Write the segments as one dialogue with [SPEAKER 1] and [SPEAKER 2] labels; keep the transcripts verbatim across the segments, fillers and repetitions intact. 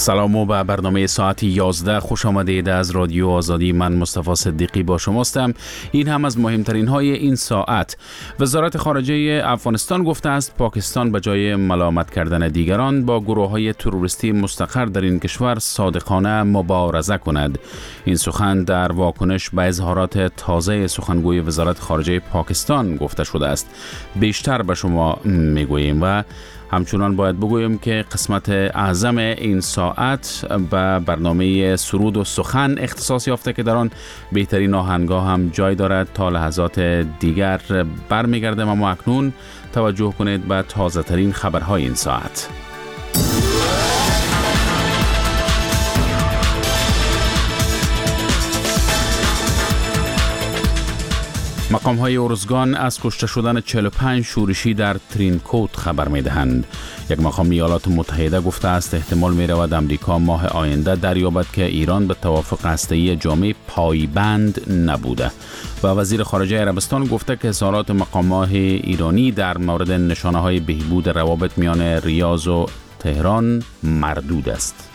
[SPEAKER 1] سلام و به برنامه ساعت یازده خوش آمدید از رادیو آزادی. من مصطفی صدیقی با شماستم. این هم از مهمترین های این ساعت. وزارت خارجه افغانستان گفته است پاکستان به جای ملامت کردن دیگران با گروه های تروریستی مستقر در این کشور صادقانه مبارزه کند. این سخن در واکنش به اظهارات تازه سخنگوی وزارت خارجه پاکستان گفته شده است. بیشتر به شما میگوییم و همچنان باید بگویم که قسمت اعظم این ساعت به برنامه سرود و سخن اختصاص یافته که در آن بهترین آهنگ‌ها هم جای دارد. تا لحظات دیگر برمیگردم، اما اکنون توجه کنید به تازه ترین خبرهای این ساعت. مقام های ارزگان از کشته شدن چهل و پنج شورشی در ترینکوت خبر می دهند. یک مقام ایالات متحده گفته است احتمال می رود امریکا ماه آینده دریابد که ایران به توافق هسته‌ای جامع پایبند نبوده و وزیر خارجه عربستان گفته که اظهارات مقامات ایرانی در مورد نشانه های بهبود روابط میان ریاض و تهران مردود است.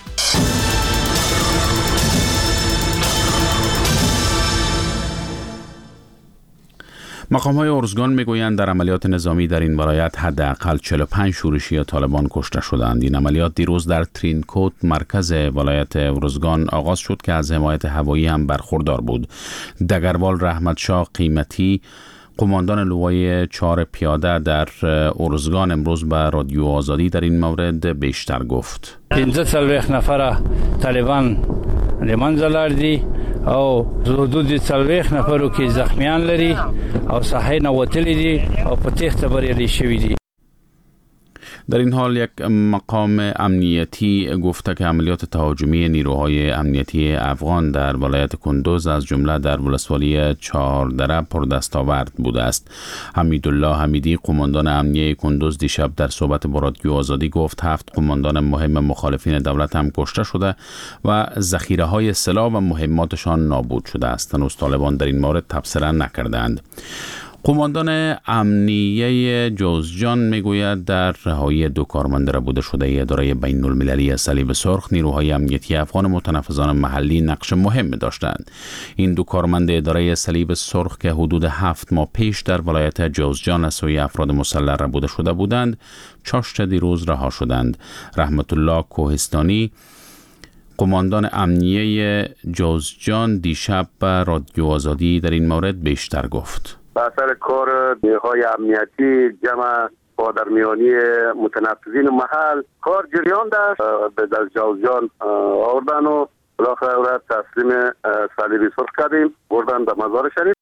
[SPEAKER 1] مقام‌های ارزگان میگویند در عملیات نظامی در این ولایت حداقل چهل و پنج شورشی طالبان کشته شدند. این عملیات دیروز در ترینکوت مرکز ولایت ارزگان آغاز شد که از حمایت هوایی هم برخوردار بود. دگروال رحمت شاه قیمتی، قماندان لوای چهار پیاده در ارزگان، امروز به رادیو آزادی در این مورد بیشتر گفت.
[SPEAKER 2] پانزده سلویخ نفر طالبان لمنځه لاړ دي او حدود سلویخ نفرو کې زخمیان لري او ساحه نه وتلي دي او په تخته بریالي شوي دي.
[SPEAKER 1] در این حال یک مقام امنیتی گفته که عملیات تهاجمی نیروهای امنیتی افغان در ولایت کندوز از جمله در ولسوالی چهاردره پردستاورد بوده است. حمیدالله حمیدی، قماندان امنیه کندوز، دیشب در صحبت با رادیو آزادی گفت هفت قماندان مهم مخالفین دولت هم کشته شده و ذخیره های سلاح و مهماتشان نابود شده است. هنوز طالبان در این مورد تبصره نکردند. قماندان امنیه جوزجان میگوید در رهایی دو کارمند ربوده شده اداره بین المللی صلیب سرخ نیروهای امنیتی افغان متنفذان محلی نقش مهم داشتند. این دو کارمند اداره صلیب سرخ که حدود هفت ماه پیش در ولایت جوزجان از سوی افراد مسلح ربوده شده بودند، چاشت دیروز رها شدند. رحمت الله کوهستانی، قماندان امنیه جوزجان، دیشب به رادیو آزادی در این مورد بیشتر گفت.
[SPEAKER 3] به اثر کار نیروهای امنیتی جمع با درمیانی متنفذین محل کار جریان داشت، به در جوزجان آوردن و بالاخره تسلیم صلیب سرخ کردیم، بردن به مزار شریف.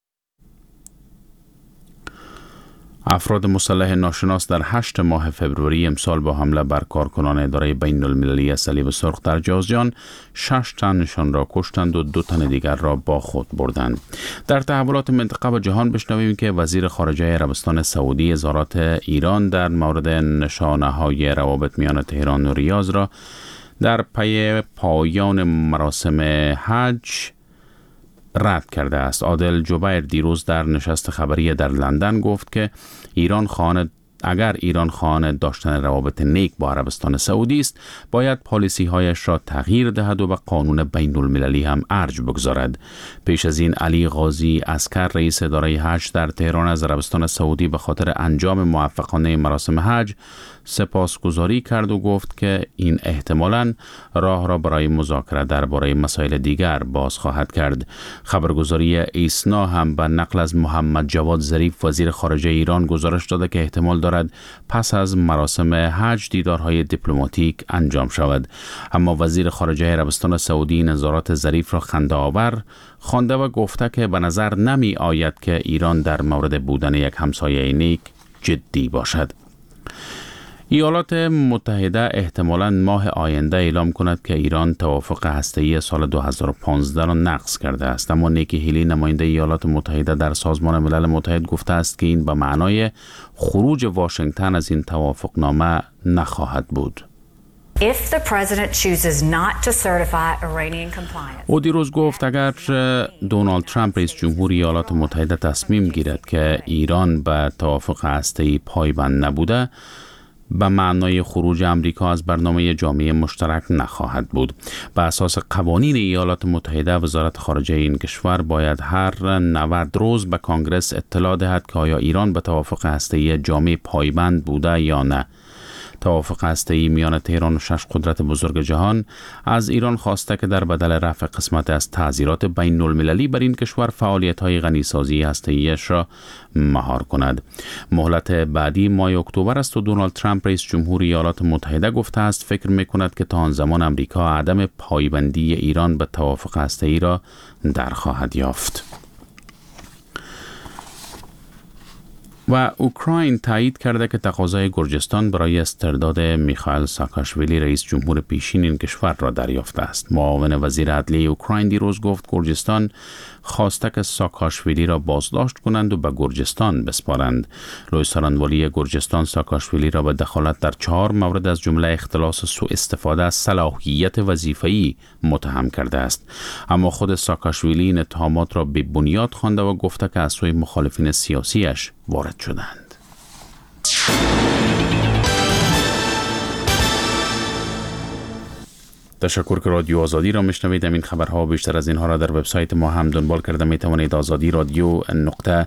[SPEAKER 1] افراد مسلح ناشناس در هشت ماه فبروری امسال با حمله بر کارکنان اداره بین المللی صلیب سرخ در جوزجان شش تنشان را کشتند و دو تن دیگر را با خود بردند. در تحولات منطقه و جهان بشنویم که وزیر خارجه عربستان سعودی اظهارات ایران در مورد نشانه های روابط میان تهران و ریاض را در پی پایان مراسم حج رد کرده است. عادل جبیر دیروز در نشست خبری در لندن گفت که ایران خواهان اگر ایران خواهان داشتن روابط نیک با عربستان سعودی است، باید پالیسی هایش را تغییر دهد و به قانون بین المللی هم ارج بگذارد. پیش از این علی غازی عسکر، رئیس اداره حج در تهران، از عربستان سعودی به خاطر انجام موفقانه مراسم حج سپاسگزاری کرد و گفت که این احتمالاً راه را برای مذاکره درباره مسائل دیگر باز خواهد کرد. خبرگزاری ایسنا هم به نقل از محمد جواد ظریف، وزیر خارجه ایران، گزارش داده که احتمال دارد پس از مراسم حج دیدارهای دیپلماتیک انجام شود. اما وزیر خارجه عربستان سعودی نظارات ظریف را خنده‌آور خوانده و گفته که به نظر نمی آید که ایران در مورد بودن یک همسایه نیک جدی باشد. ایالات متحده احتمالاً ماه آینده اعلام کند که ایران توافق هسته‌ای سال دو هزار و پانزده را نقض کرده است، اما نیکی هیلی، نماینده ایالات متحده در سازمان ملل متحد، گفته است که این به معنای خروج واشنگتن از این توافقنامه نخواهد بود.
[SPEAKER 4] If the president chooses not to certify Iranian compliance.
[SPEAKER 1] او دیروز گفت اگر دونالد ترامپ رئیس جمهور ایالات متحده تصمیم گیرد که ایران به توافق هسته‌ای پایبند نبوده، به معنای خروج امریکا از برنامه جامعه مشترک نخواهد بود. به اساس قوانین ایالات متحده، وزارت خارجه این کشور باید هر نود روز به کانگرس اطلاع دهد که آیا ایران به توافق هسته‌ای جامع پایبند بوده یا نه. توافق هسته‌ای میان تهران و شش قدرت بزرگ جهان از ایران خواسته که در بدل رفع قسمت از تعزیرات بین المللی بر این کشور فعالیت‌های غنیسازی هسته‌ایش را مهار کند. مهلت بعدی ماه اکتبر است و دونالد ترامپ رئیس جمهور ایالات متحده گفته است فکر می‌کند که تا آن زمان امریکا عدم پایبندی ایران به توافق هسته‌ای را در خواهد یافت. و اوکراین تایید کرده که تقاضای گرجستان برای استرداد میخائیل ساکاشویلی رئیس جمهور پیشین این کشور را دریافته است. معاون وزیر عدلیه اوکراین دیروز گفت گرجستان خواسته که ساکاشویلی را بازداشت کنند و به گرجستان بسپارند. لوی سارانوالی گرجستان ساکاشویلی را به دخالت در چهار مورد از جمله اختلاس سوء استفاده از صلاحیت وظیفه‌ای متهم کرده است. اما خود ساکاشویلی این اتهامات را بی بنیاد خوانده و گفته که از سوی مخالفین سیاسیش وارد شدند. تشکر که رادیو آزادی را میشنوید. این خبرها و بیشتر از اینها را در وبسایت ما هم دنبال کرده می توانید. آزادی رادیو نقطه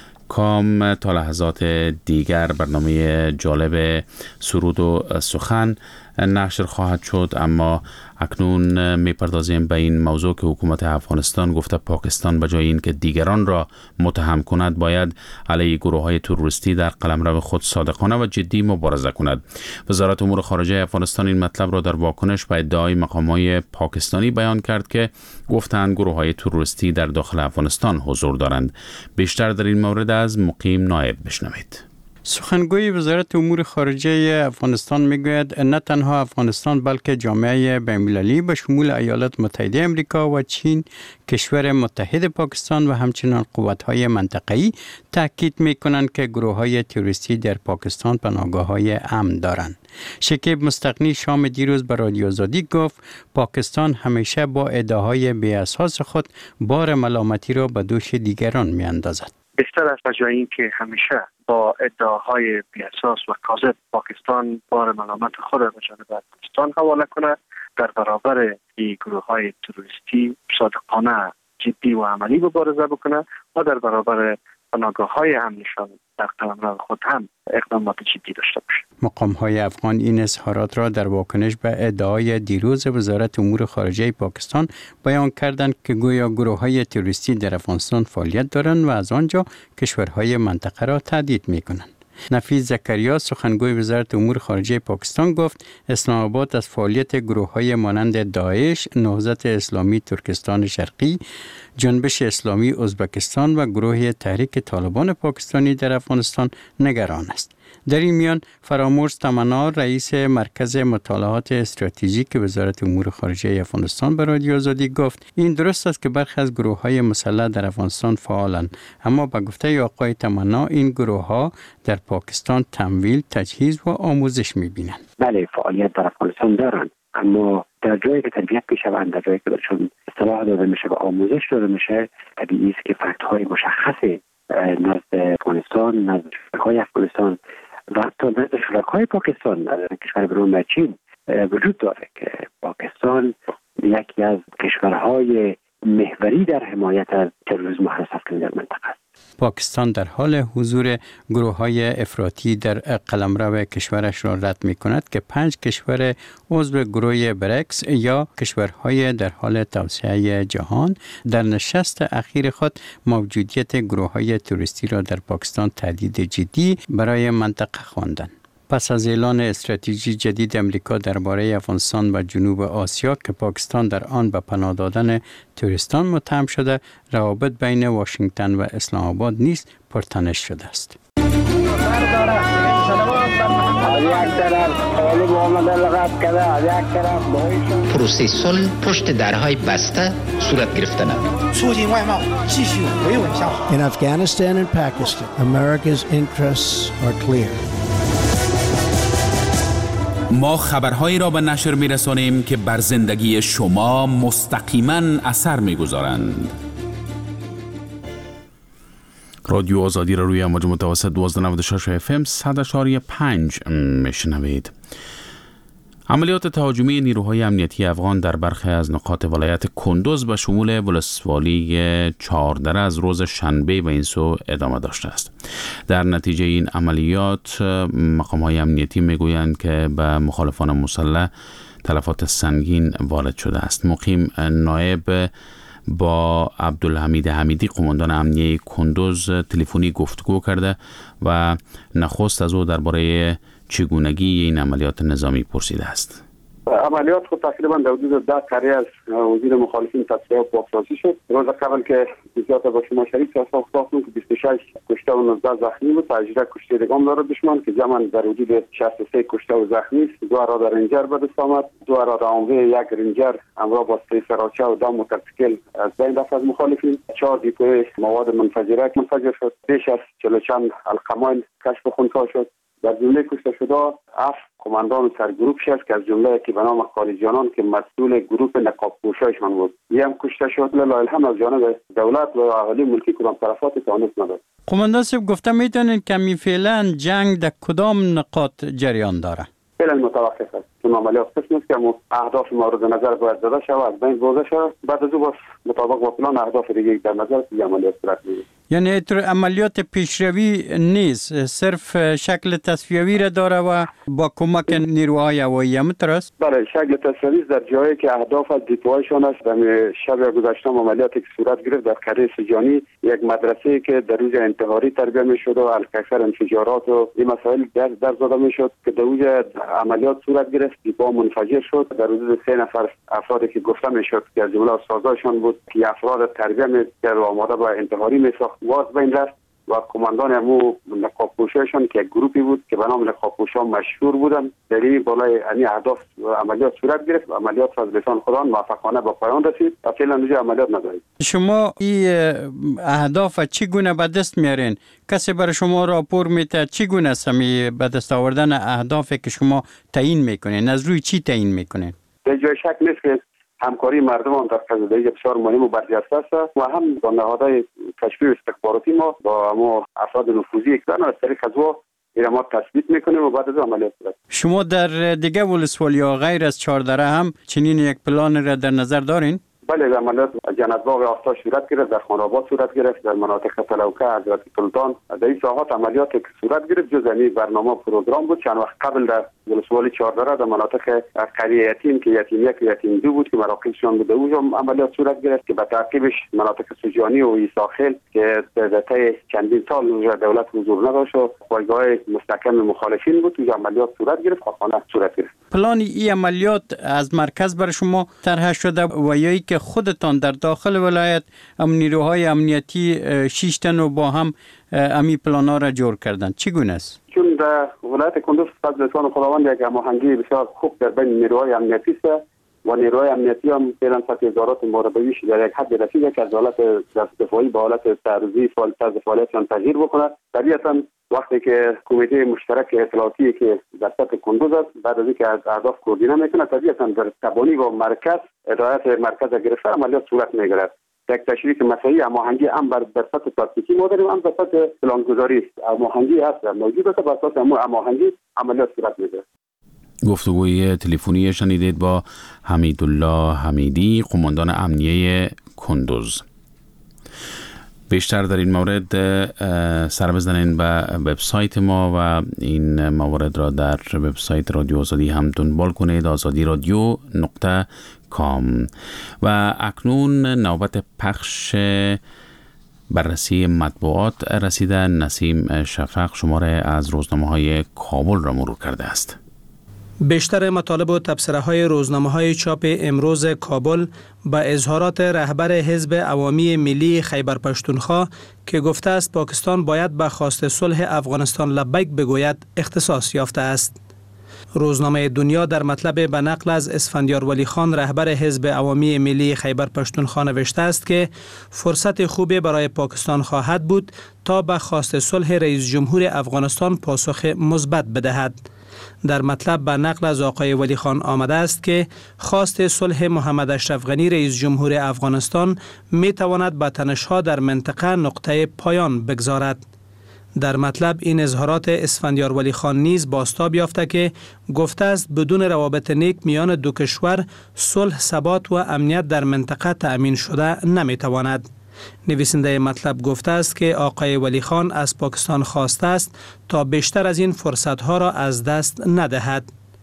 [SPEAKER 1] کام. تا لحظات دیگر برنامه جالب سرود و سخن نشر خواهد شد، اما اکنون میپردازیم به این موضوع که حکومت افغانستان گفته پاکستان به جای اینکه دیگران را متهم کند باید علیه گروه‌های تروریستی در قلمرو خود صادقانه و جدی مبارزه کند. وزارت امور خارجه افغانستان این مطلب را در واکنش به ادعای مقامات پاکستانی بیان کرد که گفتند گروه‌های تروریستی در داخل افغانستان حضور دارند. بیشتر در این مورد از مقیم نایب بشنوید.
[SPEAKER 5] سخنگوی وزارت امور خارجه افغانستان میگوید نه تنها افغانستان بلکه جامعه بین‌المللی به شمول ایالات متحده آمریکا و چین، کشور متحد پاکستان و همچنین قوت‌های منطقه‌ای تاکید می‌کنند که گروه‌های تروریستی در پاکستان پناهگاه‌های امن دارند. شکیب مستغنی شام دیروز به رادیو آزادی گفت پاکستان همیشه با ادعاهای بی اساس خود بار ملامتی را به دوش دیگران می‌اندازد.
[SPEAKER 6] بیشتر از بجای این که همیشه با ادعاهای بی‌اساس و کاذب پاکستان بار ملامت خود را به جانب افغانستان حواله کنه، در برابر این گروه‌های تروریستی صادقانه، جدی و عملی مبارزه بکنه و در برابر پناهگاه‌های امنشان در قلمرو خود هم اقدامات جدی داشته باشه.
[SPEAKER 5] مقام‌های افغان این اظهارات را در واکنش به ادعای دیروز وزارت امور خارجه پاکستان بیان کردند که گویا گروه‌های تروریستی در افغانستان فعالیت دارند و از آنجا کشورهای منطقه را تهدید می‌کنند. نفیس زکریا سخنگوی وزارت امور خارجه پاکستان گفت اسلام آباد از فعالیت گروه‌های مانند داعش، نهضت اسلامی ترکستان شرقی، جنبش اسلامی ازبکستان و گروه تحریک طالبان پاکستانی در افغانستان نگران است. در این میان فرامرز تمنا رئیس مرکز مطالعات استراتژیک وزارت امور خارجه افغانستان به رادیو آزادی گفت این درست است که برخی از گروه‌های مسلح در افغانستان فعالند، اما به گفته آقای تمنا این گروه‌ها در پاکستان تمویل، تجهیز و آموزش می‌بینند.
[SPEAKER 7] بله، فعالیت در افغانستان دارند، اما در جایی که تربیت میشوند، در جایی که برشون اصطلاح داده میشه و آموزش داده میشه، طبیعی است که فکت‌های مشخص نزد افغانستان، نزد شرکای افغانستان و حتی نزد شرکای پاکستان در کشور برون و چین وجود داره که پاکستان یکی از کشورهای محوری در حمایت از تروریسم و حراست‌کاری در منطقه است.
[SPEAKER 5] پاکستان در حال حضور گروه‌های افراطی در قلمرو کشورش را رد می‌کند که پنج کشور عضو گروه بریکس یا کشورهای در حال توسعه جهان در نشست اخیر خود موجودیت گروه‌های تروریستی را در پاکستان تهدید جدی برای منطقه خواندند. پس از اعلان استراتژی جدید امریکا درباره افغانستان و جنوب آسیا که پاکستان در آن به پناه دادن تروریستان متهم شده، روابط بین واشنگتن و اسلام آباد نیز پرتنش شده است.
[SPEAKER 8] پروسه صلح پشت درهای بسته صورت گرفتن.
[SPEAKER 9] In Afghanistan and Pakistan, America's interests are clear.
[SPEAKER 10] ما خبرهایی را به نشر می‌رسانیم که بر زندگی شما مستقیما اثر می‌گذارند.
[SPEAKER 1] رادیو آزادی را روی امواج متوسط دوازده نود و شش اف ام صد و چهار پنج میشنوید. عملیات تهاجمی نیروهای امنیتی افغان در برخی از نقاط ولایت کندوز به شمول ولسوالی چهاردره از روز شنبه به این سو ادامه داشته است. در نتیجه این عملیات مقام‌های امنیتی میگویند که به مخالفان مسلح تلفات سنگین وارد شده است. مقیم نایب با عبدالحمید حمیدی قماندان امنیه کندوز تلفنی گفتگو کرده و نخست از او درباره چگونگی این عملیات نظامی پرسیده است.
[SPEAKER 3] عملیات خود تقریبا در حدود ده قریه از وزیر مخالفین تصفیه و پاکسازی شد. روز قبل که جزئیات با شما شریک هستم خداوند که بیست و شش کشته و نوزده زخمی بود، تجربه کشته دیگه داره دشمن که جمع در حدود شصت و سه کشته و زخمی است. دو رادار رنجر به دست آمد، دو رادار آموه، یک رنجر همراه با سه سراچه و دو موتورسیکل از بین رفت از مخالفین. چهار دیپو مواد منفجره منفجر شد. بیش از چهل و چند القمایل کشف خونسا شد. در جمله کشته شده هفت کماندان سرگروپ شد که از جمله که به نام خارجیانان که مسئول گروپ نقاب پوشایشان بود یه هم کشته شد. لله الحمد از جانب دولت و اهالی ملکی کدام طرفات تانست نداد.
[SPEAKER 5] قماندان صاحب گفته میتونین کمی فعلا جنگ در کدام نقاط جریان داره؟
[SPEAKER 3] فعلا متوقف است. چون عملیات قسم است که اهداف مورد نظر باید زده شود از بین برده شود. بعد از او باز مطابق با پلان اهداف دیگه در نظر که عملیات صورت میگیرد.
[SPEAKER 5] یعنی اینطور عملیات پیشروی نیست، صرف شکل تصفیوی را داره و با کمک نیروهای هوایی همینطور است؟
[SPEAKER 3] بله، شکل تصفیوی در جایی که اهداف از دیپوهایشان است. در شب گذشته عملیاتی که صورت گرفت در قریه سجانی، یک مدرسه که در روز انتحاری تربیه میشد و الکثر انفجارات و این مسائل در در زده میشد که در روز عملیات صورت گرفت، دیپو منفجر شد. در حدود سه نفر افرادی که گفته میشد که از جمله استاداشان بود که افراد تربیه میکرد و آماده به انتحاری میساخت واز بین رفت و کماندان امو نقاب پوشایشان که یک گروپی بود که به نام نقاب پوشان مشهور بودن در این بالای انی اهداف عملیات صورت گرفت. عملیات از لسان خدا موفقانه به پایان رسید و فعلا دیگه عملیات ندارید.
[SPEAKER 5] شما این اهداف چگونه به دست میارین؟ کسی برای شما راپور میده چگونه است می به دست آوردن اهدافی که شما تعیین میکنین؟ از روی چی تعیین میکنین؟
[SPEAKER 3] در جای شک نیست که همکاری مردمان در قضیه بسیار مهم و برجسته است و هم با نهادهای کشفی و استخباراتی ما با ما افراد نفوذی اکدان از طریق از او ما تثبیت میکنیم و بعد از عملیات صورت.
[SPEAKER 5] شما در دیگه ولسوالی ها غیر از چهاردره هم چنین یک پلان را در نظر دارین؟
[SPEAKER 3] بله، عملیات جنت باغ آفتاب صورت گرفت، در خاناباد صورت گرفت، در مناطق تلوکه، حضرت سلطان. در این ساحات عملیات که صورت گرفت جز این برنامه پروگرام بود. چند وقت قبل در ولسوالی چهاردره در مناطق قریه یتیم که یتیم یک و یتیم دو بود که مراکزشان بود اونجا عملیات صورت گرفت که به تعقیبش مناطق سجانی و ایساخیل که در طی چندین سال اونجا دولت حضور نداشت و پایگاه مستحکم مخالفین بود. اونجا عملیات صورت گرفت، خواهانه صورت گرفت.
[SPEAKER 5] پلان این عملیات از مرکز بر شما طرح شده و یا که خودتان در داخل ولایت ام نیروهای امنیتی شش تن و با هم امی پلانا را جور کردن؟ چگونه است؟
[SPEAKER 3] چون در ولایت کندوز فضل لسان خداوند یک هماهنگی بسیار خوب در بین نیروهای امنیتی است و نیروهای امنیتی هم فعلا سطح ادارات مراقبیش در یک حد رسیده که از حالت دفاعی به حالت تعرضی فعال طرز فعالیتشان تغییر بکنه. طبیعتاً وقتی که کمیته مشترک اطلاعاتی که در سطح کندوز است بعد از اینکه از اهداف کوردینه میکنه، طبیعتاً در تبانی با مرکز هدایت مرکز گرفته عملیات صورت میگیرد. یک تشریک مسئله هماهنگی هم بر در سطح تاکتیکی ما داریم، هم در سطح پلانگذاری است. هماهنگی هست موجود است، بر اساس هماهنگی عملیات صورت میگیرد.
[SPEAKER 1] گفتگوی تلفنی شنیدید با حمیدالله حمیدی قماندان امنیه کندوز. بیشتر در این مورد سر بزنین به وبسایت ما و این موارد را در وبسایت رادیو آزادی هم دنبال کنید، آزادی رادیو نقطه کام. و اکنون نوبت پخش بررسی مطبوعات رسیده. نسیم شفق شماره از روزنامه‌های کابل را مرور کرده است.
[SPEAKER 11] بیشتر مطالب و تبصره‌های روزنامه‌های چاپ امروز کابل با اظهارات رهبر حزب عوامی ملی خیبر پشتونخوا که گفته است پاکستان باید به خواست صلح افغانستان لبیک بگوید اختصاص یافته است. روزنامه دنیا در مطلب به نقل از اسفندیار ولی خان رهبر حزب عوامی ملی خیبر پشتونخوا نوشته است که فرصت خوبی برای پاکستان خواهد بود تا به خواست صلح رئیس جمهور افغانستان پاسخ مثبت بدهد. در مطلب به نقل از آقای ولی خان آمده است که خواست صلح محمد اشرف غنی رئیس جمهور افغانستان می تواند به تنش‌ها در منطقه نقطه پایان بگذارد. در مطلب این اظهارات اسفندیار ولی خان نیز بازتاب یافته که گفته است بدون روابط نیک میان دو کشور صلح، ثبات و امنیت در منطقه تأمین شده نمی تواند. نویسنده مطلب گفته است که آقای ولی خان از پاکستان خواسته است تا بیشتر از این فرصتها را از دست ندهد.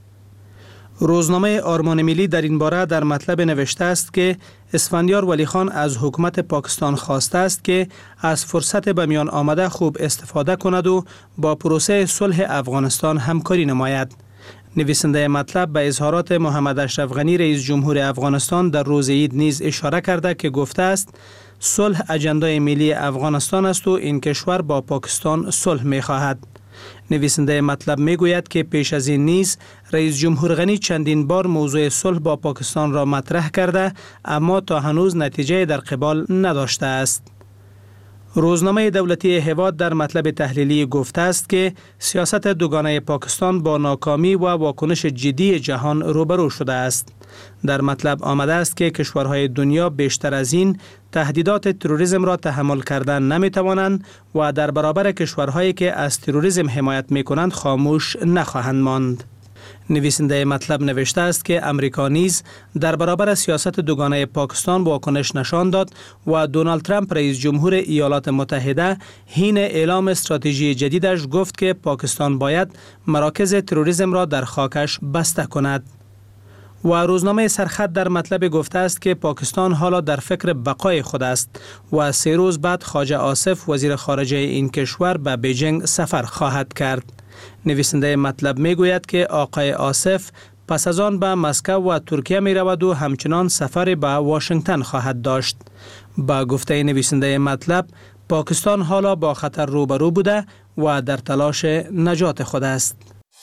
[SPEAKER 11] روزنامه آرمان ملی در این باره در مطلب نوشته است که اسفندیار ولی خان از حکومت پاکستان خواسته است که از فرصت به میان آمده خوب استفاده کند و با پروسه صلح افغانستان همکاری نماید. نویسنده مطلب به اظهارات محمد اشرف غنی رئیس جمهور افغانستان در روز عید نیز اشاره کرده که گفته است صلح اجندای ملی افغانستان است و این کشور با پاکستان صلح می خواهد. نویسنده مطلب می گوید که پیش از این نیز رئیس جمهور غنی چندین بار موضوع صلح با پاکستان را مطرح کرده اما تا هنوز نتیجه در قبال نداشته است. روزنامه دولتی هواد در مطلب تحلیلی گفته است که سیاست دوگانه پاکستان با ناکامی و واکنش جدی جهان روبرو شده است. در مطلب آمده است که کشورهای دنیا بیشتر از این تهدیدات تروریسم را تحمل کردن نمی توانند و در برابر کشورهایی که از تروریسم حمایت می کنند خاموش نخواهند ماند. نویسنده مطلب نوشته است که امریکا نیز در برابر سیاست دوگانه پاکستان واکنش نشان داد و دونالد ترامپ رئیس جمهور ایالات متحده حین اعلام استراتژی جدیدش گفت که پاکستان باید مراکز تروریسم را در خاکش بسته کند. و روزنامه سرخط در مطلب گفته است که پاکستان حالا در فکر بقای خود است و سه روز بعد خواجه آصف وزیر خارجه این کشور به بیجینگ سفر خواهد کرد. نویسنده مطلب می گوید که آقای آصف پس از آن به مسکو و ترکیه می رود و همچنان سفر به واشنگتن خواهد داشت. با گفته نویسنده مطلب پاکستان حالا با خطر روبرو بوده و در تلاش نجات خود است.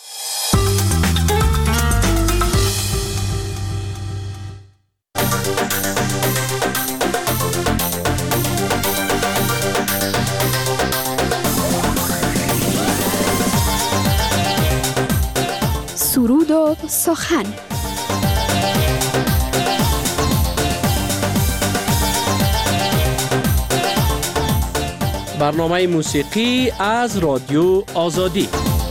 [SPEAKER 12] سرود و سخن.
[SPEAKER 13] برنامه موسیقی از رادیو آزادی.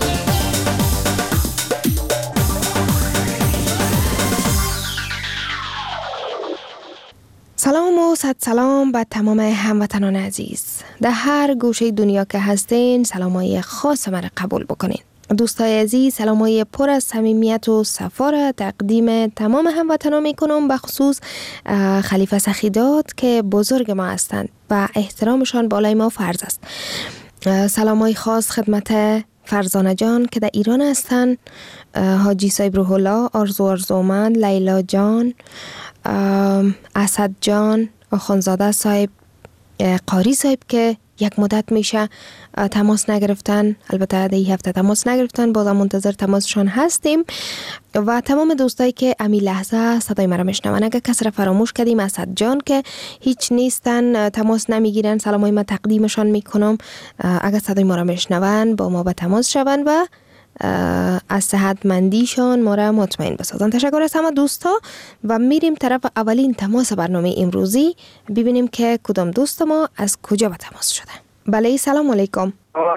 [SPEAKER 12] سلام و صد سلام به تمام هموطنان عزیز در هر گوشه دنیا که هستین. سلامای خاص من قبول بکنین. دوستای عزیز، سلامای پر از صمیمیت و صفا را تقدیم تمام هموطنان میکنم، به خصوص خلیفه سخیدات که بزرگ ما هستند و احترامشان بالای ما فرض است. سلامای خاص خدمت فرزانه جان که در ایران هستند، حاجی صاحب روح الله، آرزو آرزومند، لیلا جان، اسد جان، آخوندزاده صاحب، قاری صاحب که یک مدت میشه تماس نگرفتن، البته در این هفته تماس نگرفتن، بازم منتظر تماسشان هستیم، و تمام دوستایی که امی لحظه صدای مرا میشنون. اگر کس را فراموش کردیم، اسد جان که هیچ نیستن، تماس نمیگیرن، سلامای ما تقدیمشان میکنم. اگر صدای ما را میشنون با ما به تماس شون و از صحتمندیشان ما را مطمئن بسازن. تشکر از همه دوستا و میریم طرف اولین تماس برنامه امروزی، ببینیم که کدام دوست ما از کجا به تماس شده. بله، سلام علیکم.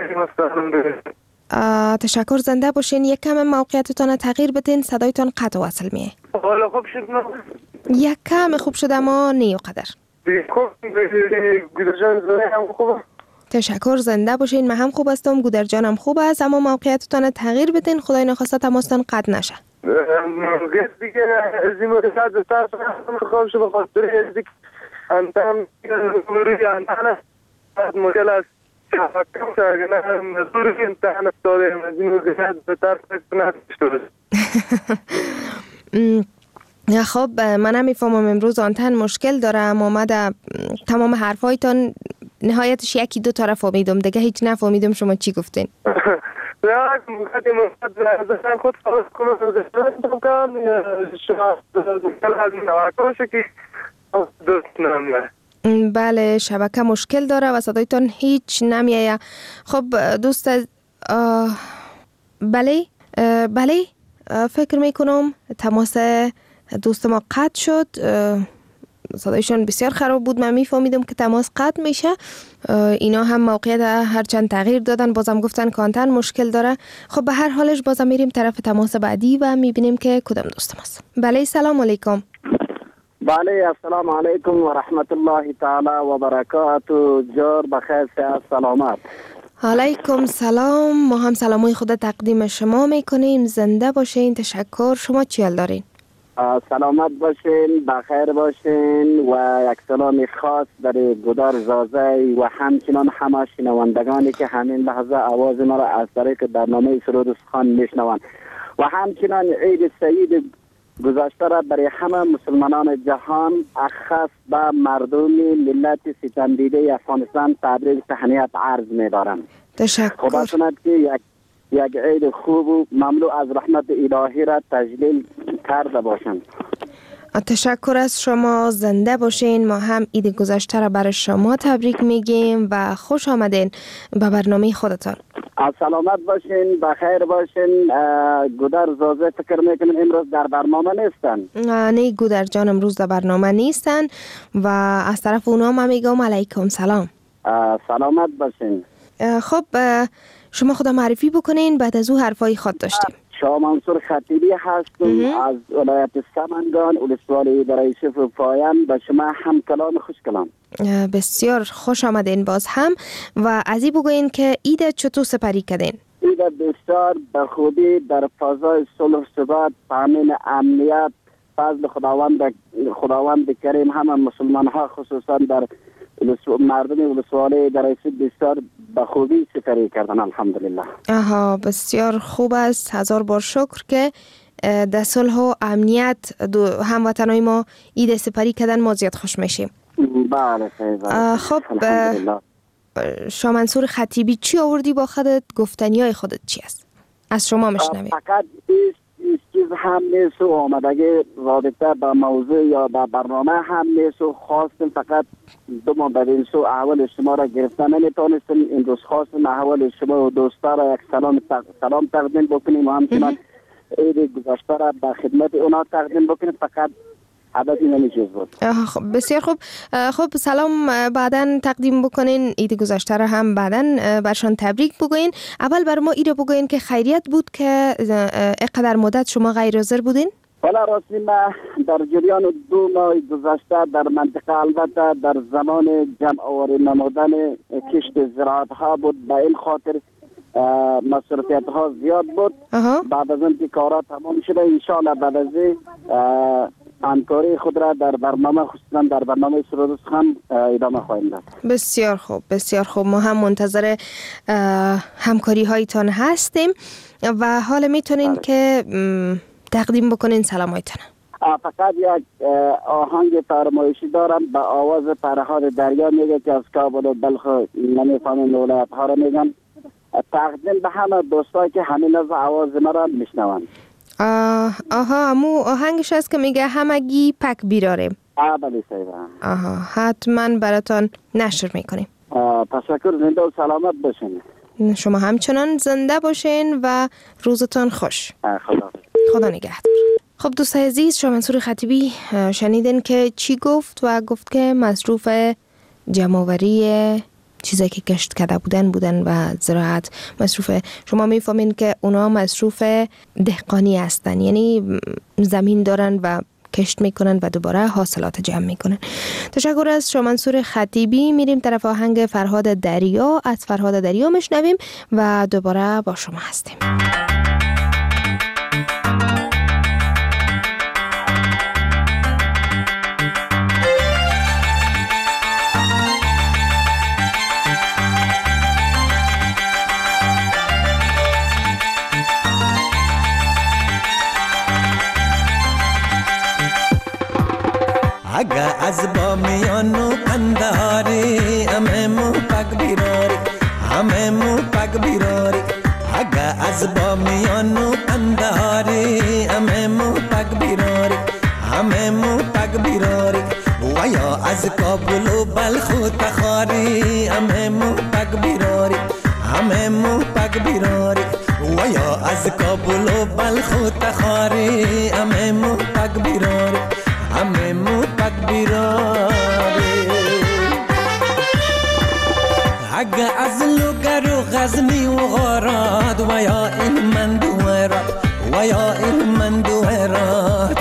[SPEAKER 12] تشکر، زنده باشین. یک کم موقعیتتان تغییر بدین، صدایتان قطع وصل میه.
[SPEAKER 14] حالا خوب شد؟
[SPEAKER 12] یک کم خوب شده اما نیو قدر. تشکر، زنده باشین. من هم خوب هستم، گودر جانم خوب است، اما موقعیتتان تغییر بدین، خدای نخواسته تماستان قطع نشه.
[SPEAKER 14] دیگه از این مورد بسر خواب شد بخاطر ازدیک انتم روی انتانه مشکل است. حکم شاگنه مزدوری انتحان افتاده از این مورد بسر فکر نشده.
[SPEAKER 12] خب من هم میفهمم امروز آنتن مشکل دارم، آمده تمام حرفایتان نهایتش یکی دو طرف فهمیدم، دیگه هیچ نفهمیدم شما چی گفتین.
[SPEAKER 14] نه مقدم مقدم خود فرض کنم دستم کن شما مشکل از نواکوش که دوست نمیه.
[SPEAKER 12] بله، شبکه مشکل داره و صدایتان هیچ نمیه. خب دوست، بله بله فکر میکنم تماس دوست ما قطع شد. صدایشان بسیار خراب بود. من میفهمیدم که تماس قطع میشه. اینا هم موقعیت هرچند تغییر دادن، بازم گفتن کانتر مشکل داره. خب به هر حالش بازم میریم طرف تماس بعدی و میبینیم که کدام دوست ماست. بله سلام علیکم.
[SPEAKER 15] بله السلام علیکم و رحمت الله تعالی و برکاته. جار بخیر سیاد سلامت.
[SPEAKER 12] علیکم سلام. ما هم سلامای خود تقدیم شما میکنیم. زنده باشین. تشکر. شما چی حال دارین؟
[SPEAKER 15] سلامت باشین، بخیر باشین و یک سلام خاص برای گودار زازه و همچنان همه شنوندگانی که همین لحظه آواز ما را از طریق برنامه سرود و سخن میشنوند و همچنان عید سعید گذشته را برای همه مسلمانان جهان اخص به مردم ملت ستم دیده افغانستان تبریک تهنیت عرض می‌دارم.
[SPEAKER 12] تشکر.
[SPEAKER 15] خدا کند که یک یک عید خوب و مملو از رحمت الهی را تجلیل کرده باشند.
[SPEAKER 12] تشکر از شما. زنده باشین. ما هم عید گذشته را برای شما تبریک میگیم و خوش آمدین به برنامه خودتان.
[SPEAKER 15] سلامت باشین، بخیر باشین. گودر زازه فکر میکنم امروز در برنامه نیستن؟
[SPEAKER 12] نه گودر جان امروز در برنامه نیستن و از طرف اونا هم میگم علیکم سلام.
[SPEAKER 15] سلامت باشین.
[SPEAKER 12] خب شما خدا معرفی بکنین، بعد از او حرفای خود داشتیم.
[SPEAKER 15] شاه منصور خطیبی هستم از ولایت سمنگان، ولسوالی درای شفر پایان. به شما هم کلام خوش کلام.
[SPEAKER 12] بسیار خوش آمدین باز هم و از این بگوین که عید چطور سپری کردین؟
[SPEAKER 15] عید بسیار به خوبی در فضای صلح ثبات، تامین امنیت، فضل خداوند خداوند کریم همه مسلمان ها خصوصا در مردم ولسوالی درای بسیار به خوبی سپری کردن الحمدلله.
[SPEAKER 12] آها بسیار خوب است. هزار بار شکر که در صلح و امنیت هموطنای ما عید سپری کردن. ما زیاد خوش میشیم.
[SPEAKER 15] بله خیلی.
[SPEAKER 12] خب شاه منصور خطیبی چی آوردی با خودت؟ گفتنی های خودت چی است؟ از شما مشنویم.
[SPEAKER 15] فقط ایش چیز هم نیست و آمدگی رابطه با موضوع یا با برنامه هم نیست و خواستم فقط دو ما بدین سو احوال شما را گرفتن نمیتونستم. این روز خواستم احوال شما و دوستا را یک سلام سلام تقدیم بکنیم و همچنان عید گذشته را به خدمت اونا تقدیم بکنیم. فقط عدد این نمیشه بود.
[SPEAKER 12] خب بسیار خوب. خب سلام بعداً تقدیم بکنین. عید گذشته را هم بعداً برشان تبریک بگوین. اول بر ما ایره بگوین که خیریت بود که اینقدر مدت شما غیر حاضر بودین؟
[SPEAKER 15] والا راستی ما در جریان دو ماه گذشته در منطقه البته در زمان جمع آوری نمودن کشت زراعت ها بود، به این خاطر مصرفیت ها زیاد بود. بعد از اینکه کارا تمام شده انشاءالله بعد از همکاری خود را در برنامه خصوصا در برنامه سرود هم ادامه خواهیم داد.
[SPEAKER 12] بسیار خوب بسیار خوب. ما هم منتظر همکاری هایتان هستیم و حالا میتونین که تقدیم بکنین سلامایتان.
[SPEAKER 15] فقط یک آهنگ فرمایشی دارم به آواز فرهاد دریا میگه که از کابل و بلخ نمیفهمین ولایت ها را میگن. تقدیم به همه دوستایی که همین از آواز ما را میشنوند.
[SPEAKER 12] آها امو آهنگش هست که میگه همگی پک بیراریم.
[SPEAKER 15] آه بله سیبا.
[SPEAKER 12] آها حتما براتان نشر میکنیم.
[SPEAKER 15] تشکر. زنده و سلامت باشین.
[SPEAKER 12] شما همچنان زنده باشین و روزتان خوش.
[SPEAKER 15] خدا
[SPEAKER 12] خدا نگهدار. خب دوستای عزیز، شاه منصور خطیبی شنیدین که چی گفت و گفت که مصروف جمع‌آوری چیزایی که کشت کرده بودن بودن و زراعت مصروف. شما میفهمین که اونا مصروف دهقانی هستن، یعنی زمین دارن و کشت میکنن و دوباره حاصلات جمع میکنن. تشکر از شاه منصور خطیبی. میریم طرف آهنگ فرهاد دریا. از فرهاد دریا میشنویم و دوباره با شما هستیم.
[SPEAKER 16] اگه از با میانو کندهاری همه مو پک بیراری همه مو پک بیراری اگه از با میانو کندهاری همه مو پک بیراری همه مو پک بیراری و یا از کابل و بلخ و تخاری همه مو پک بیراری همه مو پک بیراری و یا از کابل کابل و بلخ و تخاری همه مو پک بیراری همه مو پک بیراری اگه از لوگر و غزنی و غارات و یا این من دویرات و یا این من دویرات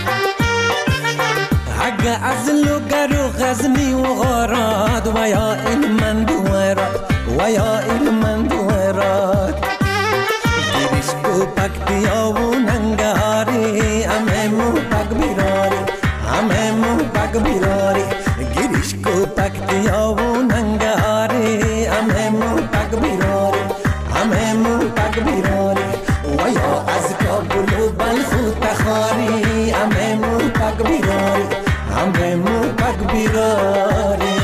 [SPEAKER 16] اگه از لوگر و غزنی و غارات و یا این من دویرات و یا این من دویرات گیریش کو پک بیا و ننگاری همه مو پک بیراری همه مو پک بیراری گیریش کو پک بیا و ننگاری همه مو پک بیراری همه مو پک بیراری و یا از کابل و بلخ و تخاری همه مو پک بیراری همه مو پک بیراری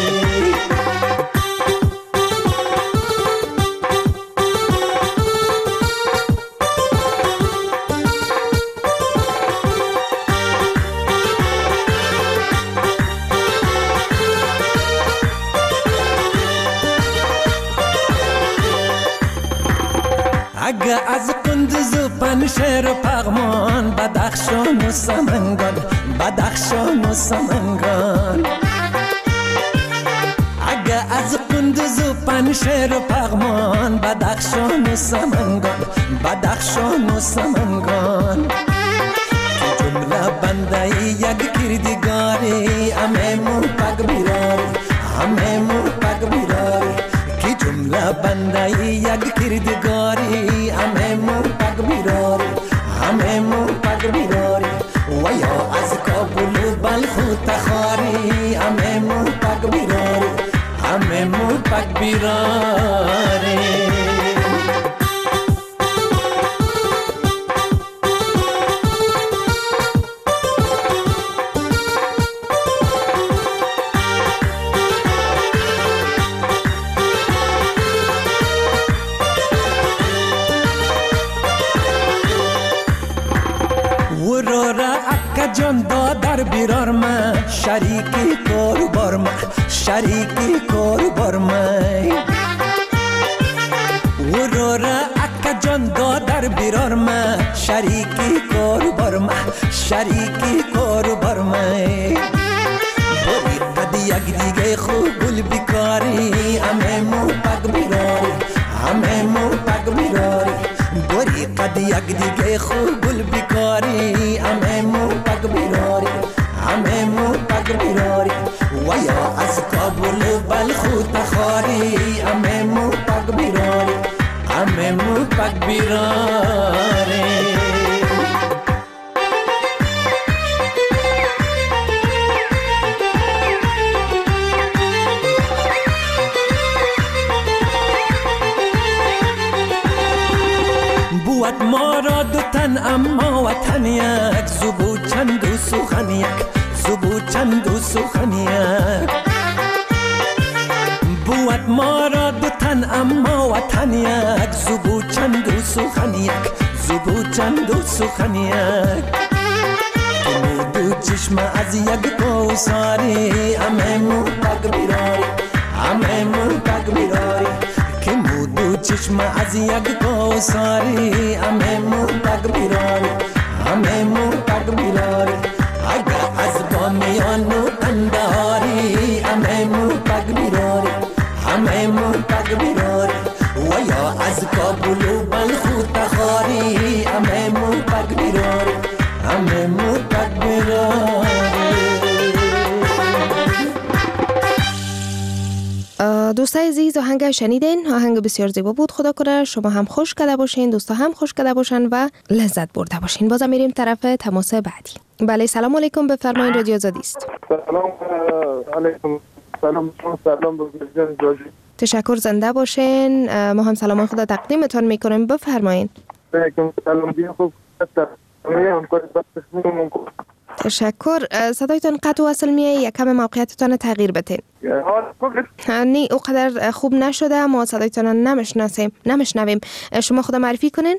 [SPEAKER 16] اگه از قندوز و پنشهر و پغمان بدخشان و سمنگان بدخشان و سمنگان اگه از قندوز و پنشهر و پغمان بدخشان و سمنگان بدخشان و سمنگان جمله بنده یک کردگاری همه مو پک بیراری همه مو پک بیراری کی جمله بنده یک کردگاری همه مو پک بیراری همه مو پک بیراری و یا از کابل و بلخ و تخاری همه مو پک بیراری همه مو پک بیراری جان دادر بیرار من شریکی کار بار من شریکی کار بار من ورورا اکا جان دادر بیرار من شریکی کار بار من شریکی کار بار من باری قد یک دیگه خوب گل بیکاری همه مو پک بیراری همه مو پک بیراری باری قد یک دیگه خوب گل بیکاری همه مو پک بیراری همه مو پک بیراری و یا از کابل و بلخ و تخاری همه مو پک بیراری همه مو پک بیراری بود ما را دو تن اما وطن یک زبو چند و سخن یک زبو چند و سخن یک بود ما را دو تن اما وطن یک زبو چند و سخن یک زبو چند و سخن یک تو دو چشم از یک کوساری همه مو پک بیراری همه مو پک بیراری که مو چشم از یک کوساری همه مو پک بیراری همه مو پک بیراری اگه از بامیان و قندهاری همه مو پک بیراری همه مو پک بیراری و یا از کابل و بلخ و تخاری همه مو پک بیراری همه مو پک بیراری.
[SPEAKER 12] دوستای عزیز آهنگ شنیدین، آهنگ بسیار زیبا بود. خدا کنه شما هم خوش کرده باشین، دوستا هم خوش کرده باشن و لذت برده باشین. بازم میریم طرف تماس بعدی. بله سلام علیکم، بفرمایید رادیو آزادی است.
[SPEAKER 14] سلام علیکم. سلام سلام بزرگان جاجی.
[SPEAKER 12] تشکر، زنده باشین. ما هم سلام خدا تقدیمتون میکنیم، بفرمایید.
[SPEAKER 14] علیکم سلام بیا خوب
[SPEAKER 12] تشکر. صدایتان قطع و وصل میه، یک کم موقعیتتان تغییر بدین. نی اونقدر خوب نشده، ما صدایتان نمیشناسیم نمیشنویم. شما خدا معرفی کنین.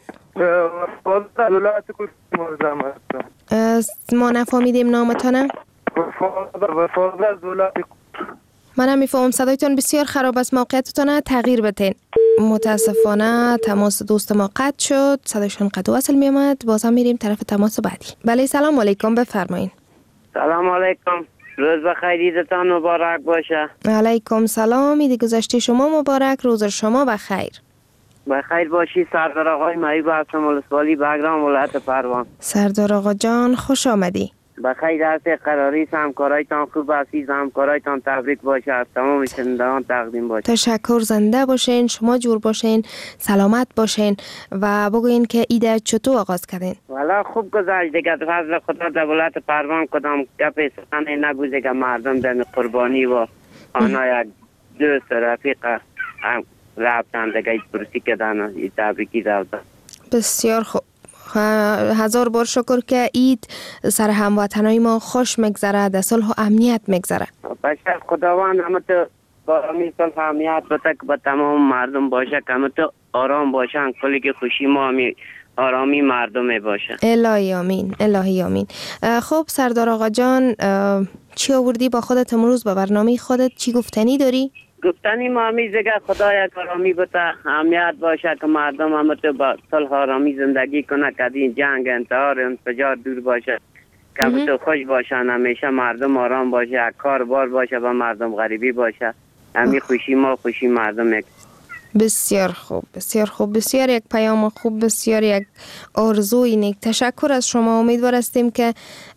[SPEAKER 12] ما نفهمیدیم نامتانه. من میفهمم صدایتان بسیار خراب است، موقعیتتان تغییر بدین. متاسفانه تماس دوست ما قطع شد، صدایشان قطع وصل می آمد. باز هم میریم طرف تماس بعدی. بله سلام علیکم، بفرمایید.
[SPEAKER 17] سلام علیکم، روز بخیر، عیدتان مبارک باشه.
[SPEAKER 12] علیکم سلام، عید گذشته شما مبارک، روز شما بخیر.
[SPEAKER 17] بخیر باشی. سردار آقای معیوب هستم، ولسوالی بگرام، ولایت پروان.
[SPEAKER 12] سردار آقا جان خوش آمدی.
[SPEAKER 17] بخیر هستی، قراری همکارایتان خوب هستید، همکارایتان تبریک باشه، از تمام شنوندگان تقدیم باشه.
[SPEAKER 12] تشکر، زنده باشین، شما جور باشین، سلامت باشین و بگوین که عید چطور آغاز کردین؟
[SPEAKER 17] والا خوب گذشت دیگه، فضل خدا در ولایت پروان کدام گپ سخن نگوزه که مردم در قربانی و آنها یک دوست رفیق هم رفتن دیگه، هیچ پرسی کردن، تبریکی دادن.
[SPEAKER 12] بسیار خوب، هزار بار شکر که عید سر هموطنای ما خوش مگذره، در صلح و امنیت مگذره.
[SPEAKER 17] باشه خداوند همه تو آرامی صلح و امنیت بده که با تمام مردم باشه، که همه تو آرام باشن، کلی که خوشی ما همی آرامی مردمه باشه.
[SPEAKER 12] الهی آمین، الهی آمین. خب سردار آقا جان، چی آوردی با خودت امروز؟ با برنامه خودت چی گفتنی داری؟
[SPEAKER 17] گفتنی ما میزگه خدا یک آرامی بده، امنیت باشه که مردم همه تو با صلح آرامی زندگی کنه، که این جنگ انتحار انفجار دور باشه، که همه تو خوش باشن، همیشه مردم آرام باشه، یک کار بار باشه و مردم غریبی باشه، همی خوشی ما خوشی مردم یک.
[SPEAKER 12] بسیار خوب، بسیار خوب، بسیار یک پیام خوب، بسیار یک آرزوی نیک. تشکر از شما. امیدوار هستیم که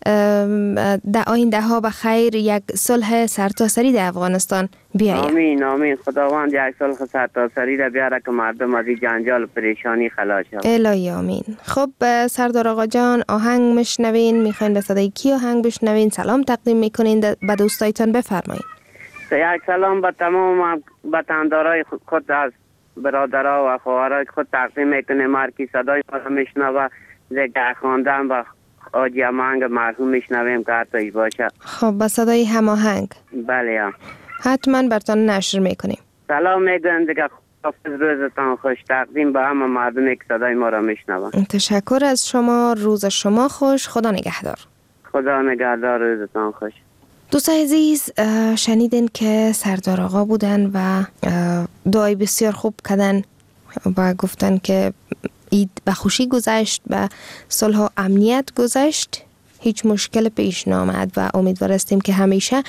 [SPEAKER 12] در آینده ها بخیر یک صلح سرتاسری در افغانستان بیاید.
[SPEAKER 17] آمین آمین. خداوند یک صلح سرتاسری را بیاره که مردم از این جنجال و پریشانی خلاص شوند.
[SPEAKER 12] الهی آمین. خب سردار آقا جان، آهنگ میشنوین، میخواین به صدای کی آهنگ بشنوین؟ سلام تقدیم میکنین به دوستایتان، بفرمایید.
[SPEAKER 17] یک سلام به تمام وطندارای خود از برادرها و خواهرای خود تقدیم میکنه. مرکی صدای ما رو میشنوه، زگر خواندن و آجی هماهنگ مرحوم میشنویم که حتی باشه.
[SPEAKER 12] خب با صدای هماهنگ؟
[SPEAKER 17] بله یا
[SPEAKER 12] حتما برتان نشر میکنیم.
[SPEAKER 17] سلام میگن دیگه، حافظ روزتان خوش. تقدیم به همه مردمی که صدای ما رو میشنوه.
[SPEAKER 12] تشکر از شما، روز شما خوش، خدا نگهدار.
[SPEAKER 17] خدا نگهدار، روزتان خوش.
[SPEAKER 12] دوستان عزیز، شنیدین که سردار آقا بودن و دعای بسیار خوب کردن و گفتن که عید به خوشی گذشت، به صلح و امنیت گذشت، هیچ مشکل پیش نامد و امیدوار هستیم که همیشه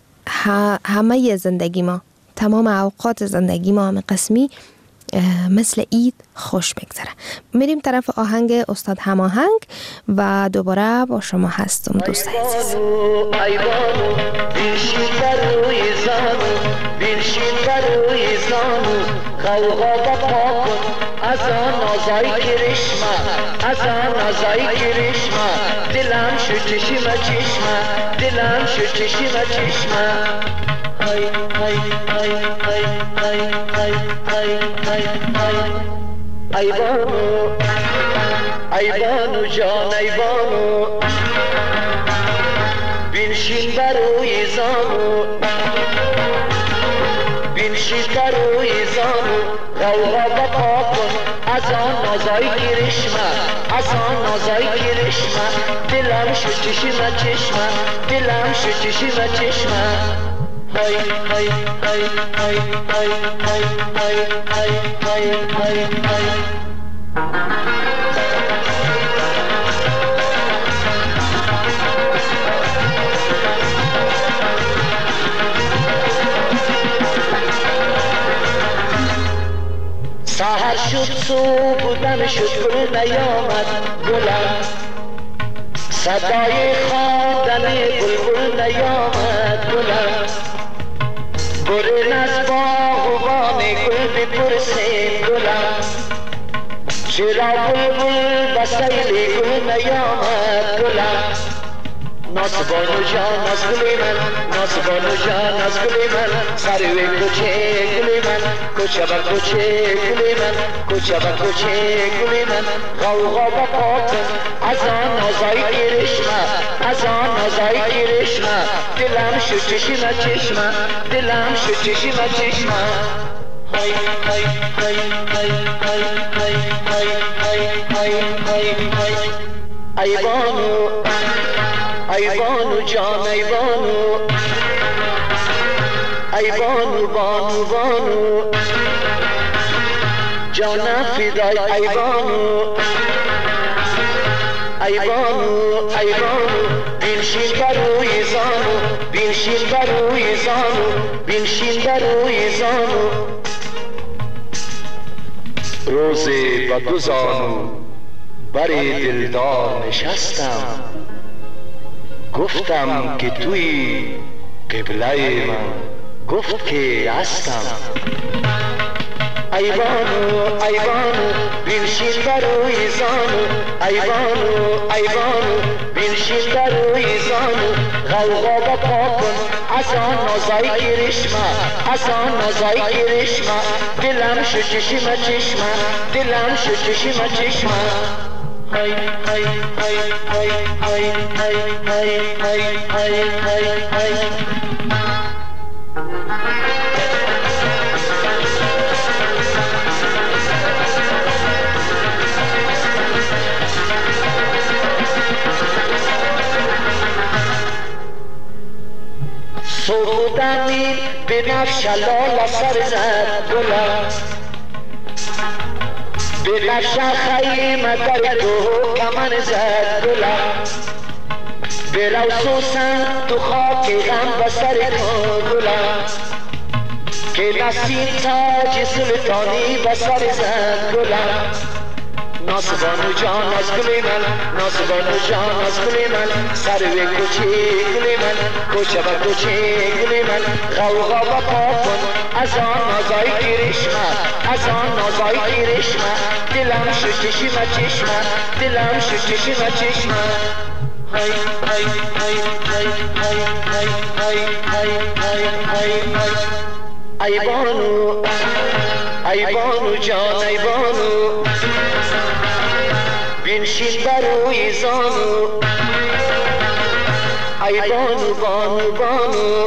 [SPEAKER 12] همه زندگی ما، تمام اوقات زندگی ما همه قسمی مثل عید خوش بگذره. میریم طرف آهنگ استاد هماهنگ و دوباره با شما هستم دوست عزیز.
[SPEAKER 18] ایوانو بیشین بروی زانو، بیشین بروی زانو، غوغا بپا کن از آن آزای کرشمه، از آن آزای کرشمه، دلم شو چشم چشمه، دلم شو چشم چشمه. های های های های های های های های های ایوانو ایوانو جان ایوانو بنشین بروی زانو، بنشین بروی زانو، غوغا بپا کن از آن نازای کرشمه، از آن نازای کرشمه، دلم شو چشم چشمه، دلم شو چشم چشمه. های های های های های های های های های های سحر شد صبح بودن شد گل نیامد گلم، صدای خواندن بلبل نیامد گلم، برین از باغبان گل بپرسین گلم، چرا بلبل به سیل گل نیامد گلم. ناسبانو جان از گلی من، ناسبانو جان از گلی من، سروی کوچه گلی من، کوچه با کوچه گلی من، کوچه با کوچه گلی من، غوغا بپا کن از آن نازای کرشمه، از آن نازای کرشمه، دلم شو چشم چشمه، دلم شو چشم چشمه. های های های های های های های های های های ایوانو ایوانو جان ایوانو ای بانو بانو بانو جانم فدای ای بانو ای بانو ای بانو بنشین بر روی زانو بنشین بر روی زانو بنشین بر روی زانو روزی با دو زانو بر دلدار نشستم گفتم که توی قبله من گفت که هستم ای بانو ای بانو بنشین بر روی زانو ای بانو ای بانو بنشین بر روی زانو غوغا با پا کن از آن نازای کرشمه از آن نازای کرشمه دلم شو چشم چشمه دلم شو چشم چشمه های های های های های های های های های های های سرودمی به نفش لال سر زد گلم به نفش خیمه در تو کمن زد گلم به روسوسن تو خاک غم بسر کن گلم که نسیم تاج سلطانی بسر زد گلم ناسبانو جان از گل من ناسبانو جان از گل من سروی کوچه گل من کوچه و کوچه گل من غوغا و پا کن از آن نازای کرشمه از آن نازای کرشمه دلم شو چشم چشمه دلم شو چشم چشمه های های های های های های های های های های ای بانو ای بانو جان ای بانو بنشین بر روی زانو ای بانو بانو بانو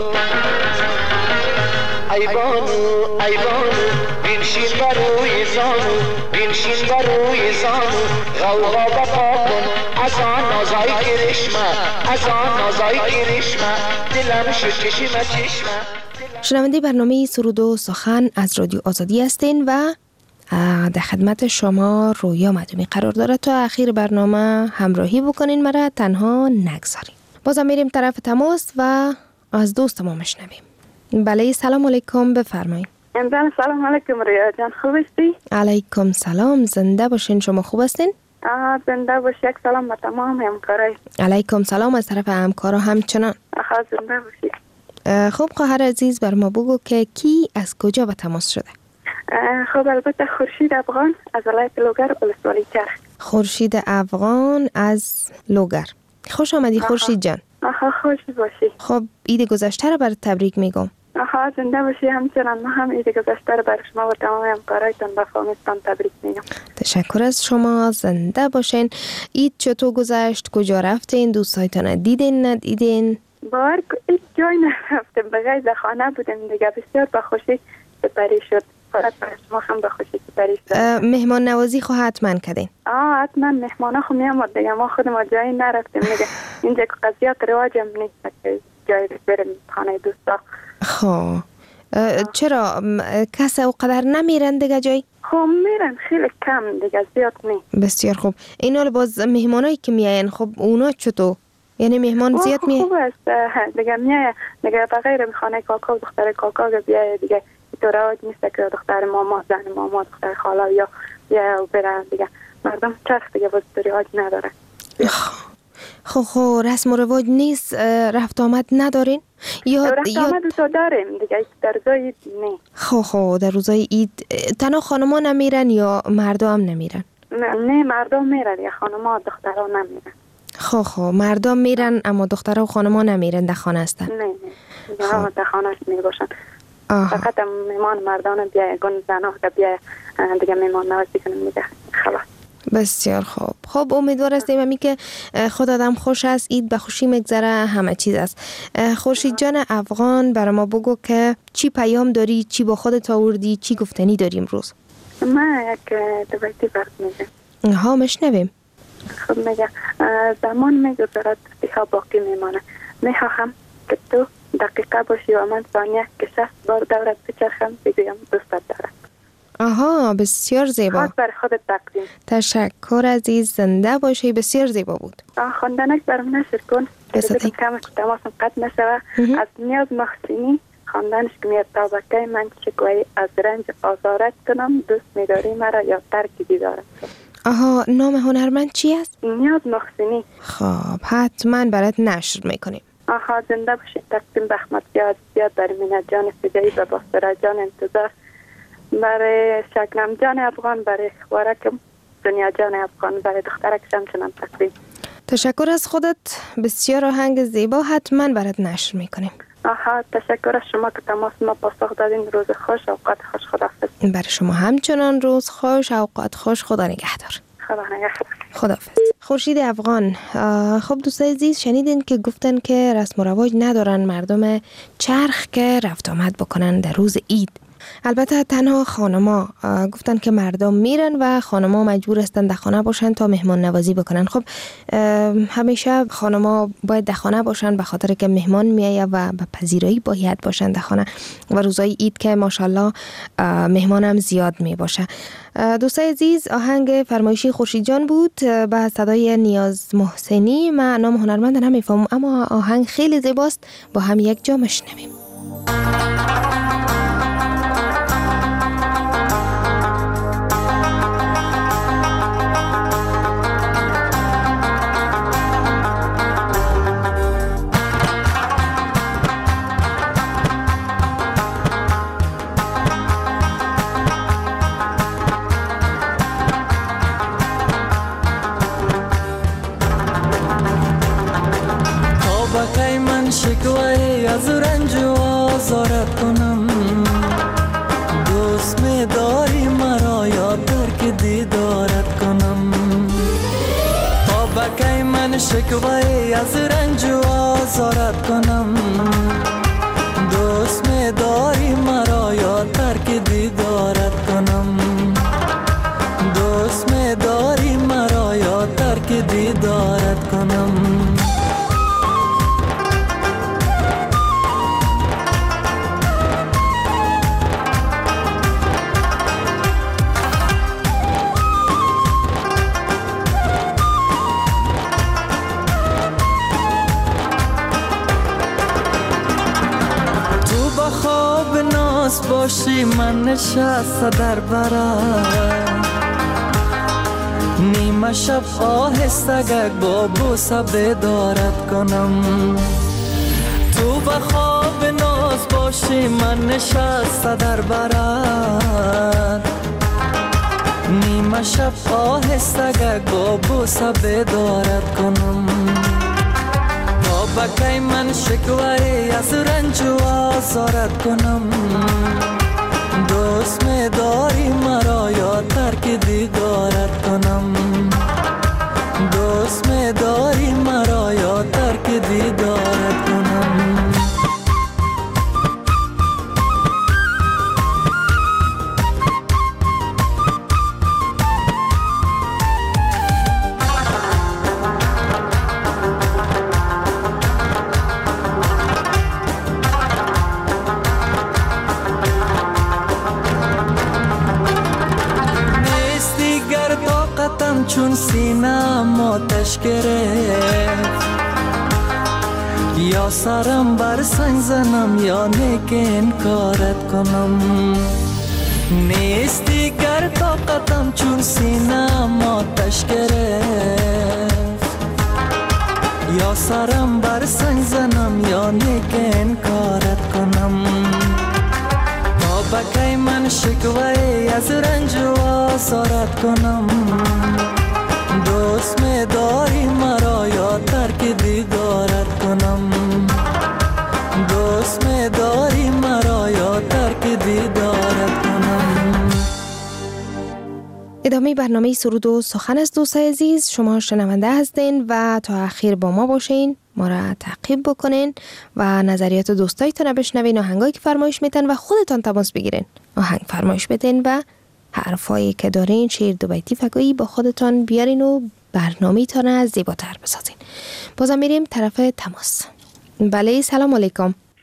[SPEAKER 18] ای بانو ای بانو بنشین بر روی زانو بنشین بر روی زانو غوغا بپا کن از آن نازای کرشمه از آن نازای کرشمه دلم شو چشم چشمه.
[SPEAKER 12] شنونده برنامه سرود و سخن از رادیو آزادی هستین و در خدمت شما رویا مدومی قرار داره. تا اخیر برنامه همراهی بکنین، مرا تنها نگذارین. بازم میریم طرف تماس و از دوست ما مشنویم. بله سلام علیکم، بفرمایید.
[SPEAKER 19] سلام علیکم رویا جان، خوب هستی؟
[SPEAKER 12] علیکم سلام، زنده باشین. شما خوب هستین؟
[SPEAKER 19] آه زنده باش. یک سلام به تمام همکارای.
[SPEAKER 12] علیکم سلام از طرف همکارا همچنان.
[SPEAKER 19] آخه زنده باشی.
[SPEAKER 12] خب خواهر عزیز بر ما بگو که کی از کجا به تماس شده؟
[SPEAKER 19] خب البته خورشید افغان از ولایت لوگر ولسوالی چرخ.
[SPEAKER 12] خورشید افغان از لوگر. خوش آمدی خورشید جان.
[SPEAKER 19] آها خوش باشی.
[SPEAKER 12] خب عید گذشته رو برات تبریک میگم.
[SPEAKER 19] آها زنده باشی. همچنان ما هم عید گذشته رو برای شما و تمام همکارایتان و فامیلتان تبریک میگم.
[SPEAKER 12] تشکر از شما، زنده باشین. عید چطور گذشت؟ کجا رفتین؟ دوستایتان دیدین ندیدین؟
[SPEAKER 19] باور هیچ جای نرفتیم، بغیر در خانه بودیم دیگه. بسیار به خوشی سپری شد. فقط برای شما هم به خوشی سپری شد.
[SPEAKER 12] مهمان نوازی خو حتما کردین؟
[SPEAKER 19] آه حتما مهمانا خو میامد دیگه. ما خود ما جایی نرفتیم دیگه. اینجا قضیات رواجم نیست که جایی بریم خانه دوستا.
[SPEAKER 12] خب چرا کس اوقدر نمیرن دیگه جایی؟
[SPEAKER 19] خب میرن خیلی کم دیگه، زیاد نی.
[SPEAKER 12] بسیار خوب. اینا باز مهمانایی که میاین خب اونا چطور؟ یعنی مهمان زیاد میه؟
[SPEAKER 19] خوب است دیگه. میایه دیگه بغیر خانه کاکا و دختر کاکا بیایه دیگه. تو رواج نیست که دختر ماما زن ماما دختر خاله یا یا و برن دیگه. مردم چرخ دیگه باز رواج نداره.
[SPEAKER 12] خب خب رسم و رواج نیست، رفت آمد ندارین؟
[SPEAKER 19] یا رفت آمد تو داریم دیگه در روزای عید نه.
[SPEAKER 12] خب خب در روزای عید تنها خانما نمیرن یا مردا هم نمیرن؟
[SPEAKER 19] نه نه مردم میرن یا خانما دخترها نمیرن.
[SPEAKER 12] خب خب مردم میرن اما دخترها و خانما نمیرن، در خانه هستن؟
[SPEAKER 19] نه نه خب. در خانه می باشن. فقط میمان مردان بیای گون زنها که بیای دیگه میمان نوازی کنیم دیگه خلاص.
[SPEAKER 12] بسیار خوب. خب امیدوار هستیم همی که خود آدم خوش است، عید به خوشی مگذره، همه چیز است. خورشید جان افغان برای ما بگو که چی پیام داری، چی با خودت آوردی، چی گفتنی داری امروز؟
[SPEAKER 19] من یک دوبایتی برد میگم.
[SPEAKER 12] ها مشنویم.
[SPEAKER 19] خب میگه زمان میگذرد دوستی ها باقی میمانه. میخواهم که تو دقیقه باشی و من ثانیه که شصت بار دورت بچرخم بگویم دوستت دارم.
[SPEAKER 12] آها بسیار زیبا.
[SPEAKER 19] خاص بر خودت تقدیم.
[SPEAKER 12] تشکر عزیز، زنده باشی. بسیار زیبا بود.
[SPEAKER 19] خواندنش برام نشر کن.
[SPEAKER 12] بسیار
[SPEAKER 19] کم تماسم قطع نشوه. از نیاز محسنی خواندنش که میاد تابکه من شکوی از رنج آزارت کنم، دوست میداری مرا یا ترک دیدارت.
[SPEAKER 12] آها نام هنرمند چی است؟
[SPEAKER 19] نیاز محسنی.
[SPEAKER 12] خب حتما برات نشر میکنیم.
[SPEAKER 19] آها زنده باشید. تقدیم به احمد زیاد زیاد برای مینا جان فجایی و باستره جان انتظار، برای شکنم جان افغان، برای خوارکم دنیا جان افغان، برای دخترک شمچنم تقدیم.
[SPEAKER 12] تشکر از خودت. بسیار آهنگ زیبا، حتما برات نشر میکنیم.
[SPEAKER 19] آها تشکر از شما که تماس ما پاسخ دادین. روز خوش، اوقات خوش. خداحافظ.
[SPEAKER 12] برای شما همچنان روز خوش، اوقات خوش. خدا نگهدار.
[SPEAKER 19] خدا نگهدار.
[SPEAKER 12] خداحافظ. خورشید افغان. خب دوستای عزیز شنیدین که گفتن که رسم و رواج ندارن مردم چرخ که رفت آمد بکنن در روز عید. البته تنها خانما گفتن که مردم میرن و خانما مجبور هستن در خانه باشن تا مهمان نوازی بکنن. خب همیشه خانما باید در خانه باشن به خاطر که مهمان میایه و به پذیرایی باید باشن در خانه و روزای عید که ماشاءالله مهمان هم زیاد می باشه. دوستای عزیز آهنگ فرمایشی خورشید جان بود به صدای نیاز محسنی. من نام هنرمند نمیفهمم اما آهنگ خیلی زیباست، با هم یک جا میشنویم.
[SPEAKER 16] شکوه از رنج و آزارت کنم، دوست می داری مرا یا ترک دیدارت کنم. تا بکی من شکوه از رنج و آزارت کنم، دوست می داری مرا یا ترک دیدارت کنم. دوست می داری مرا یا ترک دیدارت کنم. باشی من نشسته در برم، نیمه شب آهسته با بوسه بیدارت کنم. تو به خواب ناز باشی من نشسته در برم، نیمه شب آهسته با بوسه بیدارت کنم. بکی من شکوه از رنج و آزارت کنم، دوست می داری مرا یا ترک دیدارت کنم. دوست می داری مرا یا ترک دیدارت کنم. چون سینم آتش گرفت، یا سرم بر سنگ زنم یا نیک انکارت کنم. نیستی گر طاقتم چون سینم آتش گرفت، یا سرم بر سنگ زنم یا نیک انکارت کنم. تا بکی من شکوه از رنج و آزارت کنم، دوست می داری مرا یا ترک دیدارت کنم. دوست می داری مرا یا ترک دیدارت کنم.
[SPEAKER 12] ادامه برنامه سرود و سخن از دوستای عزیز. شما شنونده هستین و تا اخیر با ما باشین، ما را تعقیب بکنین و نظریات دوستایتان بشنوین، آهنگایی که فرمایش میتن و خودتان تماس بگیرین، آهنگ فرمایش بدین و حرفایی که دارین شعر دو بیتی فگایی با خودتان بیارین و برنامه تان زیباتر بسازین. بازم میریم طرف تماس. بله سلام علیکم.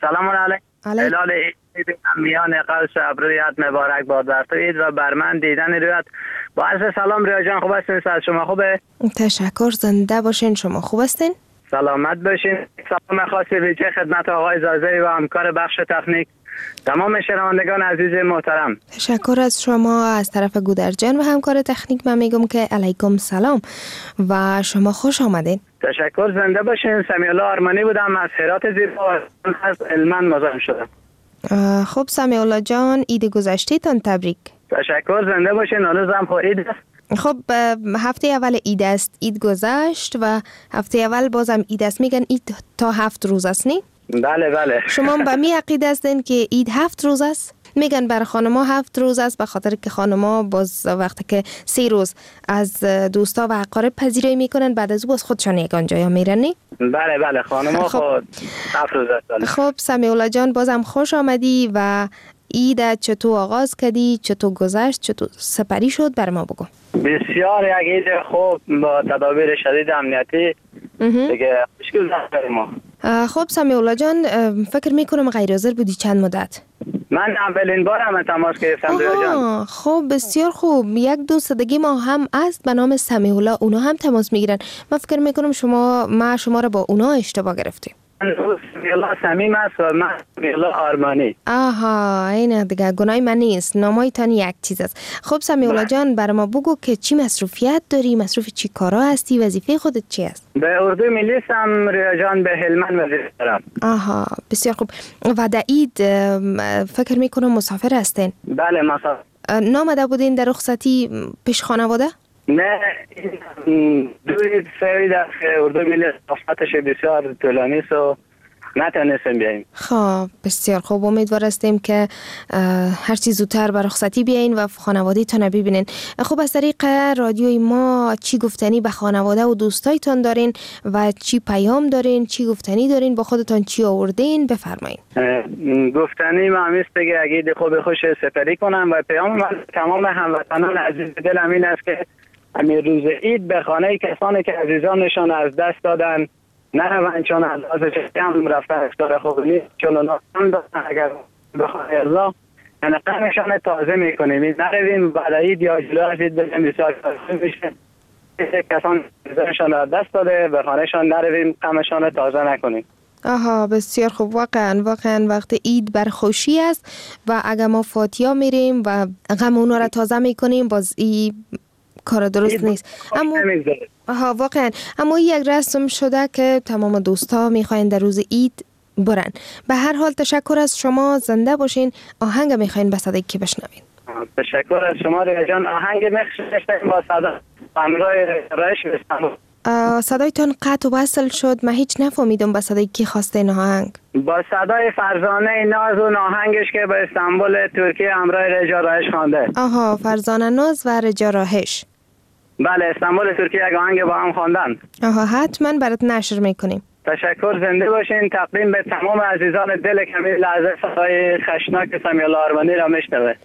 [SPEAKER 20] سلام علیکم. هلال عید میان قوس ابرویت مبارک باد بر تو عید و بر من دیدن رویت. با عرض سلام ریا جان، خوب هستین؟ از شما خوبه؟
[SPEAKER 12] تشکر، زنده باشین. شما خوب هستین؟
[SPEAKER 20] سلامت باشین. سلام خاصی ویژه خدمت آقای زازی و همکار بخش تکنیک، تمام شنوندگان عزیز محترم.
[SPEAKER 12] تشکر از شما. از طرف گودرجان و همکار تکنیک من میگم که علیکم سلام و شما خوش آمدین.
[SPEAKER 20] تشکر، زنده باشین. سمیع الله آرمانی بودم از هرات زیبا، از علمند مزاحم شدم.
[SPEAKER 12] خب سمیع الله جان، عید گذشته تان تبریک.
[SPEAKER 20] تشکر، زنده باشین. هنوز هم عید است.
[SPEAKER 12] خب هفته اول عید است، عید گذشت و هفته اول بازم عید است. میگن عید تا هفت روز است نی؟
[SPEAKER 20] بله بله.
[SPEAKER 12] شما به می عقیده هستین که عید هفت روز است؟ میگن برای خانما هفت روز است به خاطر که خانما باز وقتی که سه روز از دوستا و اقارب پذیرایی میکنن، بعد از او باز خودشان یگان جایا میرن نی؟
[SPEAKER 20] بله بله، خانما خود هفت روز است.
[SPEAKER 12] خب سمیع الله جان، بازم خوش آمدی و عید چطور آغاز کردی، چطور گذشت، چطور سپری شد بر ما بگو.
[SPEAKER 20] بسیار یک عید خوب با تدابیر شدید امنیتی دیگه مشکل نداریم ما.
[SPEAKER 12] خب سمیع الله جان، فکر میکنم غیر حاضر بودی چند مدت؟
[SPEAKER 20] من اولین بار هم تماس گرفتم ریا جان.
[SPEAKER 12] خب بسیار خوب. یک دوست دیگه ما هم است به نام سمیع الله، اونا هم تماس میگیرن. من فکر میکنم شما ما شما را با اونا اشتباه گرفتیم.
[SPEAKER 20] سمیع الله صمیم است و من سمیع الله آرمانی.
[SPEAKER 12] آها، این دیگه گناه من نیست، نامای تان یک چیز است. خب سمیع الله جان، برای ما بگو که چی مصروفیت داری، مصروف چی کارا هستی، وظیفه خودت چی است؟
[SPEAKER 20] به اردو ملی هم ریا جان، به هلمند وظیفه دارم.
[SPEAKER 12] آها، بسیار خوب. و در عید فکر میکنم مسافر هستین؟
[SPEAKER 20] بله مسافر.
[SPEAKER 12] نامده بودین در رخصتی پیش خانواده؟
[SPEAKER 20] نه، دوی سوی در اردو ملی صفتش بسیار طولانی است و نتونستیم بیاییم.
[SPEAKER 12] خب بسیار خوب، امیدوار هستیم که هر چی زودتر به رخصتی بیاین و خانواده‌تون ببینین. خب از طریق رادیوی ما چی گفتنی به خانواده و دوستایتون دارین و چی پیام دارین، چی گفتنی دارین، با خودتون چی آوردین؟ بفرمایید.
[SPEAKER 20] گفتنی ما همیست بگه اگه عید خوب خوش سپری کنم و پیام من تمام هموطنان عزیز دلم این است که همین روز عید به خانه کسانی که عزیزانشان از دست دادن نروند، چون از هم رفتن افتار خوب نیست، چون اونا هم دادن اگر بخواه الله یعنی قمشان تازه میکنیم. نرویم بعد عید یا جلو از عید بزن بسیار تازه میشه. کسان عزیزانشان از دست داده به خانهشان نرویم، قمشان تازه نکنیم.
[SPEAKER 12] آها، بسیار خوب. واقعا واقعا وقت عید بر خوشی است و اگر ما فاتیا میریم و غم اونا را تازه میکنیم باز ای کار درست نیست. اما ها واقعا اما یک رسم شده که تمام دوستا میخواین در روز عید برن. به هر حال تشکر از شما، زنده باشین. آهنگ میخواین به صدای کی بشنوین؟
[SPEAKER 20] تشکر از شما ریا جان. آهنگ میخواین با صدا همراه رایش بستم.
[SPEAKER 12] صدایتون قطع و وصل شد، من هیچ نفهمیدم به صدای کی خواسته این آهنگ.
[SPEAKER 20] با صدای فرزانه ناز و آهنگش که به استانبول ترکیه همراه رجا راهش خوانده.
[SPEAKER 12] آها، فرزانه ناز و رجا راهش.
[SPEAKER 20] بله، استانبول ترکیه یک آهنگ با هم خواندن.
[SPEAKER 12] آها، حتما برات نشر میکنیم.
[SPEAKER 20] تشکر، زنده باشین. تقدیم به تمام عزیزان دل کمی لحظه صدای خشناک سمیع الله آرمانی را میشنوه.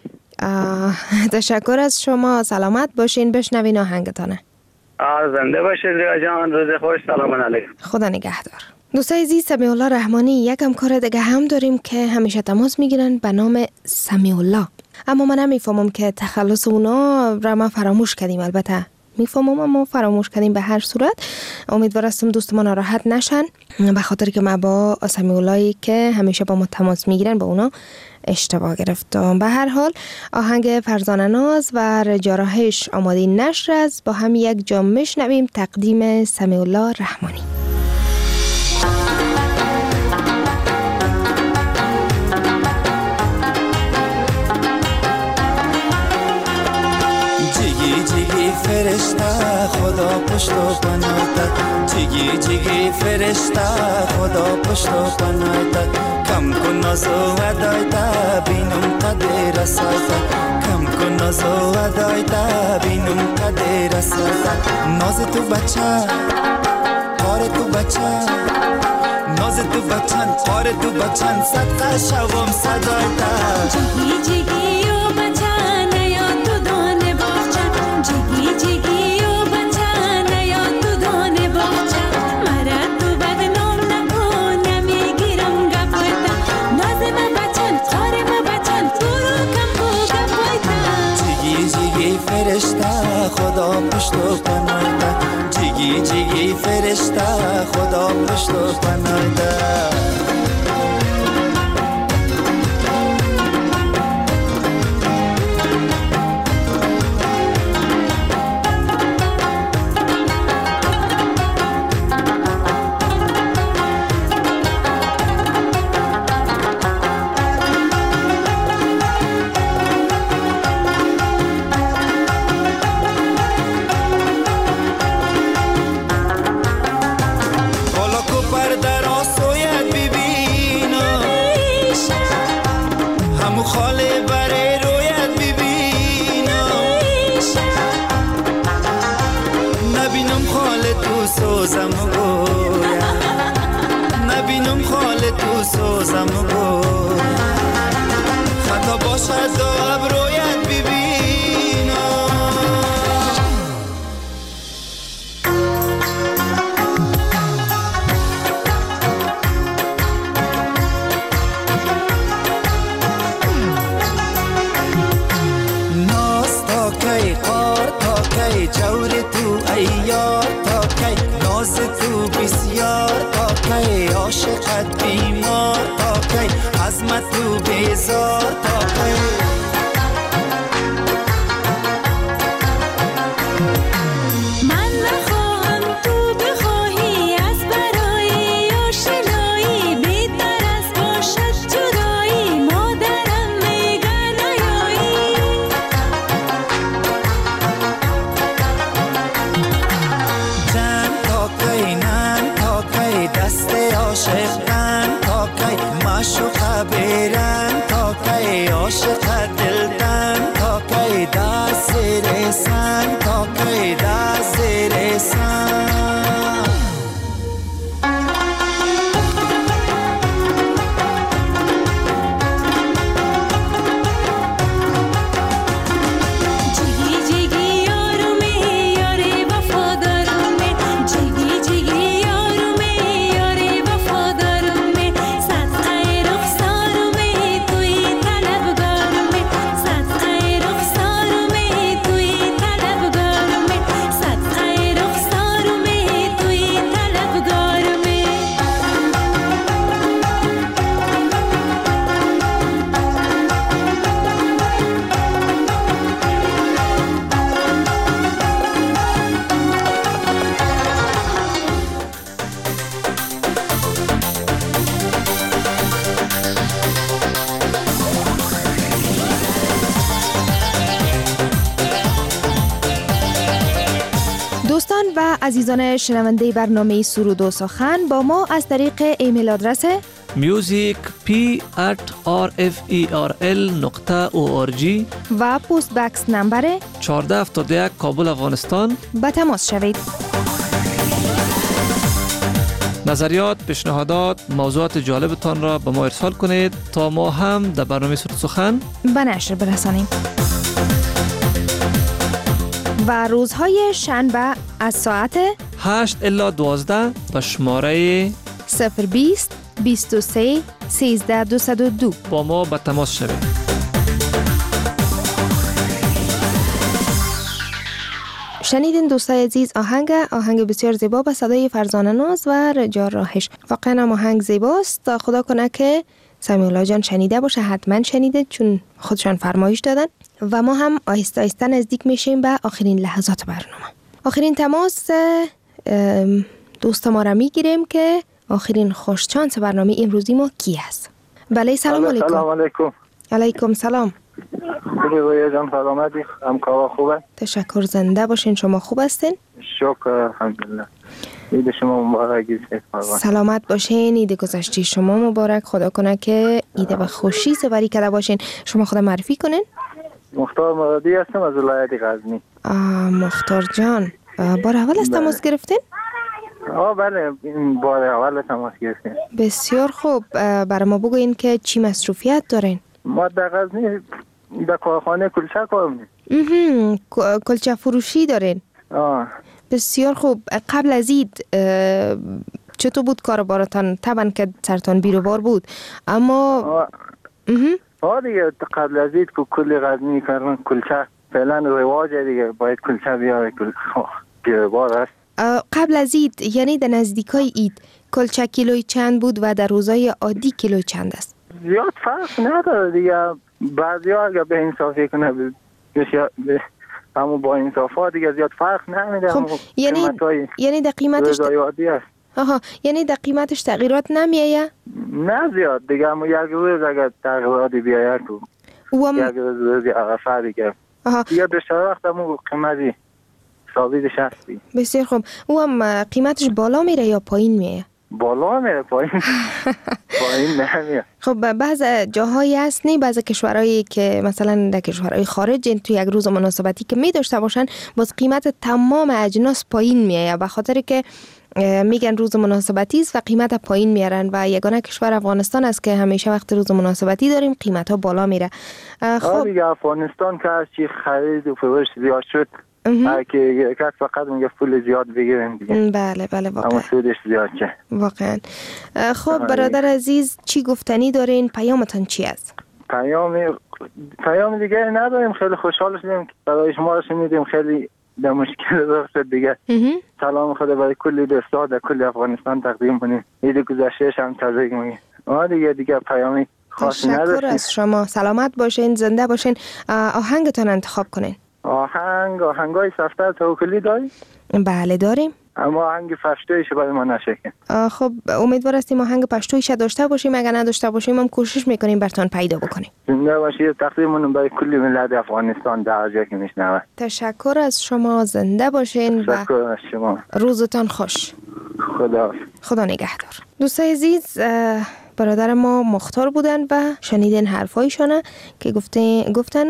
[SPEAKER 12] تشکر از شما، سلامت باشین. بشنوین آهنگتانه.
[SPEAKER 20] آه زنده باشید ریا جان، روز خوش. سلام علیکم.
[SPEAKER 12] خدا نگهدار. دوستای عزیز، سمیع الله رحمانی یکم کار دیگه هم داریم که همیشه تماس میگیرن به نام سمیع الله، اما من نمیفهمم که تخلص اونا را ما فراموش کردیم. البته میفهمم اما فراموش کردیم. به هر صورت امیدوار هستم دوستمان ناراحت نشن به خاطر که ما با سمیع اللهی که همیشه با ما تماس میگیرن با اونا اشتباه گرفتم. به هر حال آهنگ فرزانه ناز و رجا راهش آماده نشر است، با هم یک جام میشنویم. تقدیم سمیع الله رحمانی.
[SPEAKER 16] فرشته خدا پشت و پناهت، جگی جگی فرشته خدا پشت و پناهت، کم کن ناز و ادایت بینم قدر رسایت، کم کن ناز و ادایت بینم قدر رسایت. ناز تو بچه کار تو بچه، ناز تو بچن کار تو بچن، صدقه شوم صدایت.
[SPEAKER 21] جگی جگی و بچه نیا تو دانه باغچه، جگی جگی و بچه نیا تو دانه باغچه، مرا تو بدنام نکن نمیگیرم گپایت،
[SPEAKER 16] فرشته خدا پشت و پناه ده، جیگی جیگی فرشته خدا پشت و پناه ده. نبینم خال تو سوزم گو، خطا باشد دو ابرویت ببینم. ناز تا کی قار تا کی جور تو ایار تا کی ناز تو بسیار تا کی عاشقت بیمار تا کی عظمت تو بیزار تا کی.
[SPEAKER 21] من نخواهم تو بخواهی از برای آشنایی، بهتر از باشد جدایی مادرم میگه نیایی.
[SPEAKER 16] جن تا کی نن تا کی دست عاشقن تا کی معشوقه بیرن تا کی عاشق دلدن تا کی دست زیر سن تا کی دست زیر سن.
[SPEAKER 21] جیگی جیگی یارومی یاری وفادارمی، جیگی جیگی یارومی یاری وفادارمی، صدقه رخسارمی توی طلبگارمی، صدقه رخسارمی توی طلبگارمی، صدقه رخسارمی توی طلبگارمی.
[SPEAKER 12] دوستان و عزیزان شنونده برنامه سرود و سخن با ما از طریق ایمیل آدرس
[SPEAKER 13] music p at r f e r l نقطه او آر جی
[SPEAKER 12] و پست بکس نمبر
[SPEAKER 13] چهارده هفتاد و یک کابل افغانستان
[SPEAKER 12] به تماس شوید.
[SPEAKER 13] نظریات، پیشنهادات، موضوعات جالبتان را به ما ارسال کنید تا ما هم در برنامه سرود سخن
[SPEAKER 12] به نشر برسانیم. و روزهای شنبه از ساعت
[SPEAKER 13] هشت الی دوازده به شماره
[SPEAKER 12] صفر بیست بیست و سه سیزده دویست و دو
[SPEAKER 13] با ما به تماس شوید.
[SPEAKER 12] شنیدین دوستای عزیز آهنگ آهنگ بسیار زیبا به صدای فرزانه ناز و رجا راهش. واقعا هم آهنگ زیباست. تا خدا کنه که سمیولا جان شنیده باشه، حتما شنیده چون خودشان فرمایش دادن. و ما هم آهسته آهسته نزدیک میشیم به آخرین لحظات برنامه. آخرین تماس دوست ما را میگیریم که آخرین خوشچانس برنامه امروزی ما کی است؟ بله سلام علیکم.
[SPEAKER 14] سلام علیکم.
[SPEAKER 12] علیکم سلام.
[SPEAKER 14] خوبی رویا جان سلامتی؟ همکارا خوبه؟
[SPEAKER 12] تشکر، زنده باشین. شما خوب هستین؟
[SPEAKER 14] شکر الحمدلله. عید شما مبارک.
[SPEAKER 12] سلامت باشین. عید گذشته شما مبارک. خدا کنه که عید به خوشی سپری کرده باشین. شما خود معرفی کنین.
[SPEAKER 14] مختار مرادی هستم از ولایت غزنی.
[SPEAKER 12] مختار جان بار اول از تماس گرفتین؟
[SPEAKER 14] آه بله، این بار اول تماس گرفتین.
[SPEAKER 12] بسیار خوب. برای ما بگوین که چی مصروفیت دارین؟
[SPEAKER 14] ما در غزنی در کارخانه کلچه کار می‌کنیم.
[SPEAKER 12] کلچه فروشی دارین؟
[SPEAKER 14] آه.
[SPEAKER 12] بسیار خوب. قبل از عید چطور بود کار بارتان؟ طبعا که سرتان بیرو بار بود اما
[SPEAKER 14] آه. آه دیگه قبل از عید که کلی غزنی کردن کلچه
[SPEAKER 2] فعلا رواج دیگه باید کلچه بیاره کل گیره بار است.
[SPEAKER 12] قبل از اید یعنی در نزدیکای اید کلچه کیلوی چند بود و در روزای عادی کیلوی چند است؟
[SPEAKER 2] زیاد فرق نداره دیگه. بعضی ها اگر به انصافی کنه بسیار اما با انصاف ها دیگه زیاد فرق نمیده.
[SPEAKER 12] خب یعنی یعنی در قیمتش
[SPEAKER 2] عادی است.
[SPEAKER 12] آها یعنی در قیمتش تغییرات نمیایه؟
[SPEAKER 2] نه زیاد دیگه، اما یک روز اگر تغییراتی بیاید تو
[SPEAKER 12] وام...
[SPEAKER 2] یک روز روزی عرفه دیگه دیگه بیشتر وقت همون قیمتی ثابتش هستی.
[SPEAKER 12] بسیار خوب. او هم قیمتش بالا میره یا پایین میره؟
[SPEAKER 2] بالا میره پایین پایین نمیره.
[SPEAKER 12] خب بعض جاهایی هست نه، بعض کشورهایی که مثلا در کشورهای خارج تو یک روز مناسبتی که می داشته باشن باز قیمت تمام اجناس پایین میایه به خاطر که میگن روز مناسبتی است و قیمت پایین میارن و یگانه کشور افغانستان است که همیشه وقت روز مناسبتی داریم قیمت ها بالا میره.
[SPEAKER 2] خب دیگه افغانستان که از چی خرید و فروش زیاد شد که کس فقط میگه پول زیاد بگیرن دیگه.
[SPEAKER 12] بله بله واقعا.
[SPEAKER 2] اما سودش زیاد چه.
[SPEAKER 12] واقعا. خب برادر عزیز چی گفتنی دارین؟ پیامتان چی است؟
[SPEAKER 2] پیام پیام دیگه نداریم. خیلی خوشحال شدیم برای شما رو شنیدیم. خیلی در مشکل رخ شد دیگه. سلام خدا برای کلی دوستا در کل افغانستان تقدیم کنیم. عید گذشتهش هم تبریک میگیم. آ دیگه دیگه پیامی خاصی نداشتیم.
[SPEAKER 12] تشکر از شما. سلامت باشین، زنده باشین. آهنگتون انتخاب کنین.
[SPEAKER 2] آهنگ آهنگای سفته توکلی داریم؟
[SPEAKER 12] بله داریم.
[SPEAKER 2] اما آهنگ پشتویش برای ما نشکن.
[SPEAKER 12] خب امیدوار هستیم آهنگ پشتویش داشته باشیم. اگر نداشته باشیم هم کوشش میکنیم براتون پیدا بکنیم.
[SPEAKER 2] زنده باشید. تقدیممون برای کل ملت افغانستان در جایی که میشنوه.
[SPEAKER 12] تشکر از شما. زنده باشین.
[SPEAKER 2] تشکر از شما.
[SPEAKER 12] روزتان خوش.
[SPEAKER 2] خدا
[SPEAKER 12] خدا نگهدار. دوستای عزیز، برادر ما مختار بودن و شنیدین حرفایشانه که گفتن گفتن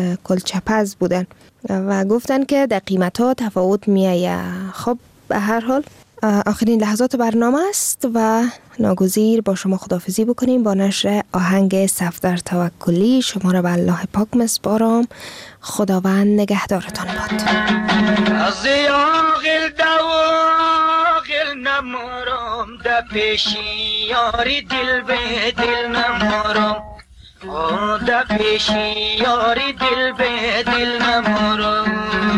[SPEAKER 12] کلچپز بودن و گفتن که در قیمت ها تفاوت میایه. خب به هر حال آخرین لحظات برنامه است و ناگزیر با شما خداحافظی بکنیم با نشر آهنگ صفدر توکلی. شما را به الله پاک میسپارم. خداوند نگهدارتان باد.
[SPEAKER 18] از یاغل دواغل نمارم در پیشی یاری دل به دل نمارم. در پیشی یاری دل به دل نمارم.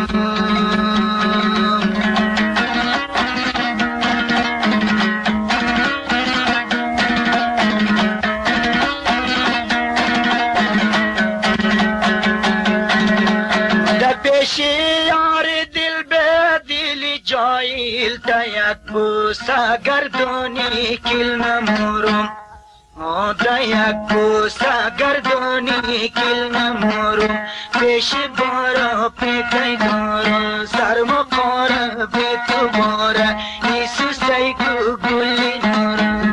[SPEAKER 18] شیار دل به دل جایل تا یک بوسه گردونی کل نمورم. دا یک بوسه گردونی کل نمورم. پیش بارا پیکای دارم سرم قاره بی تو باره ایسو سیکو گلی نارم.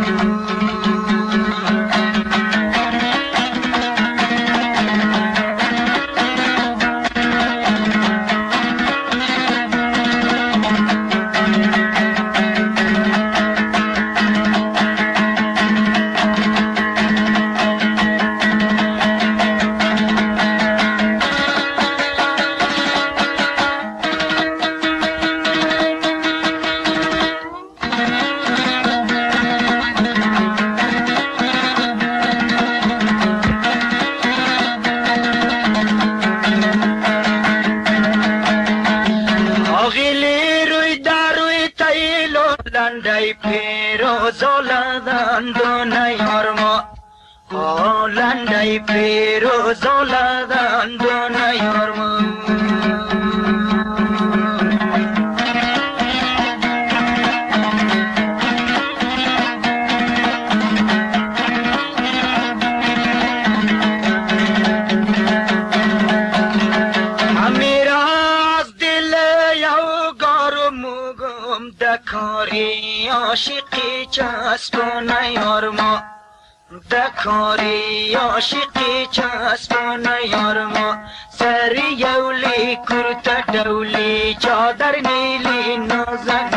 [SPEAKER 18] لندای پیروز آلدان دونه یارم. امیر از دل یو گارم گم دکاری عاشقی چسبونه یارم. دکاری عاشقی چسبونه یارم. سری یولی کرتا دولی چادر نیلی نازک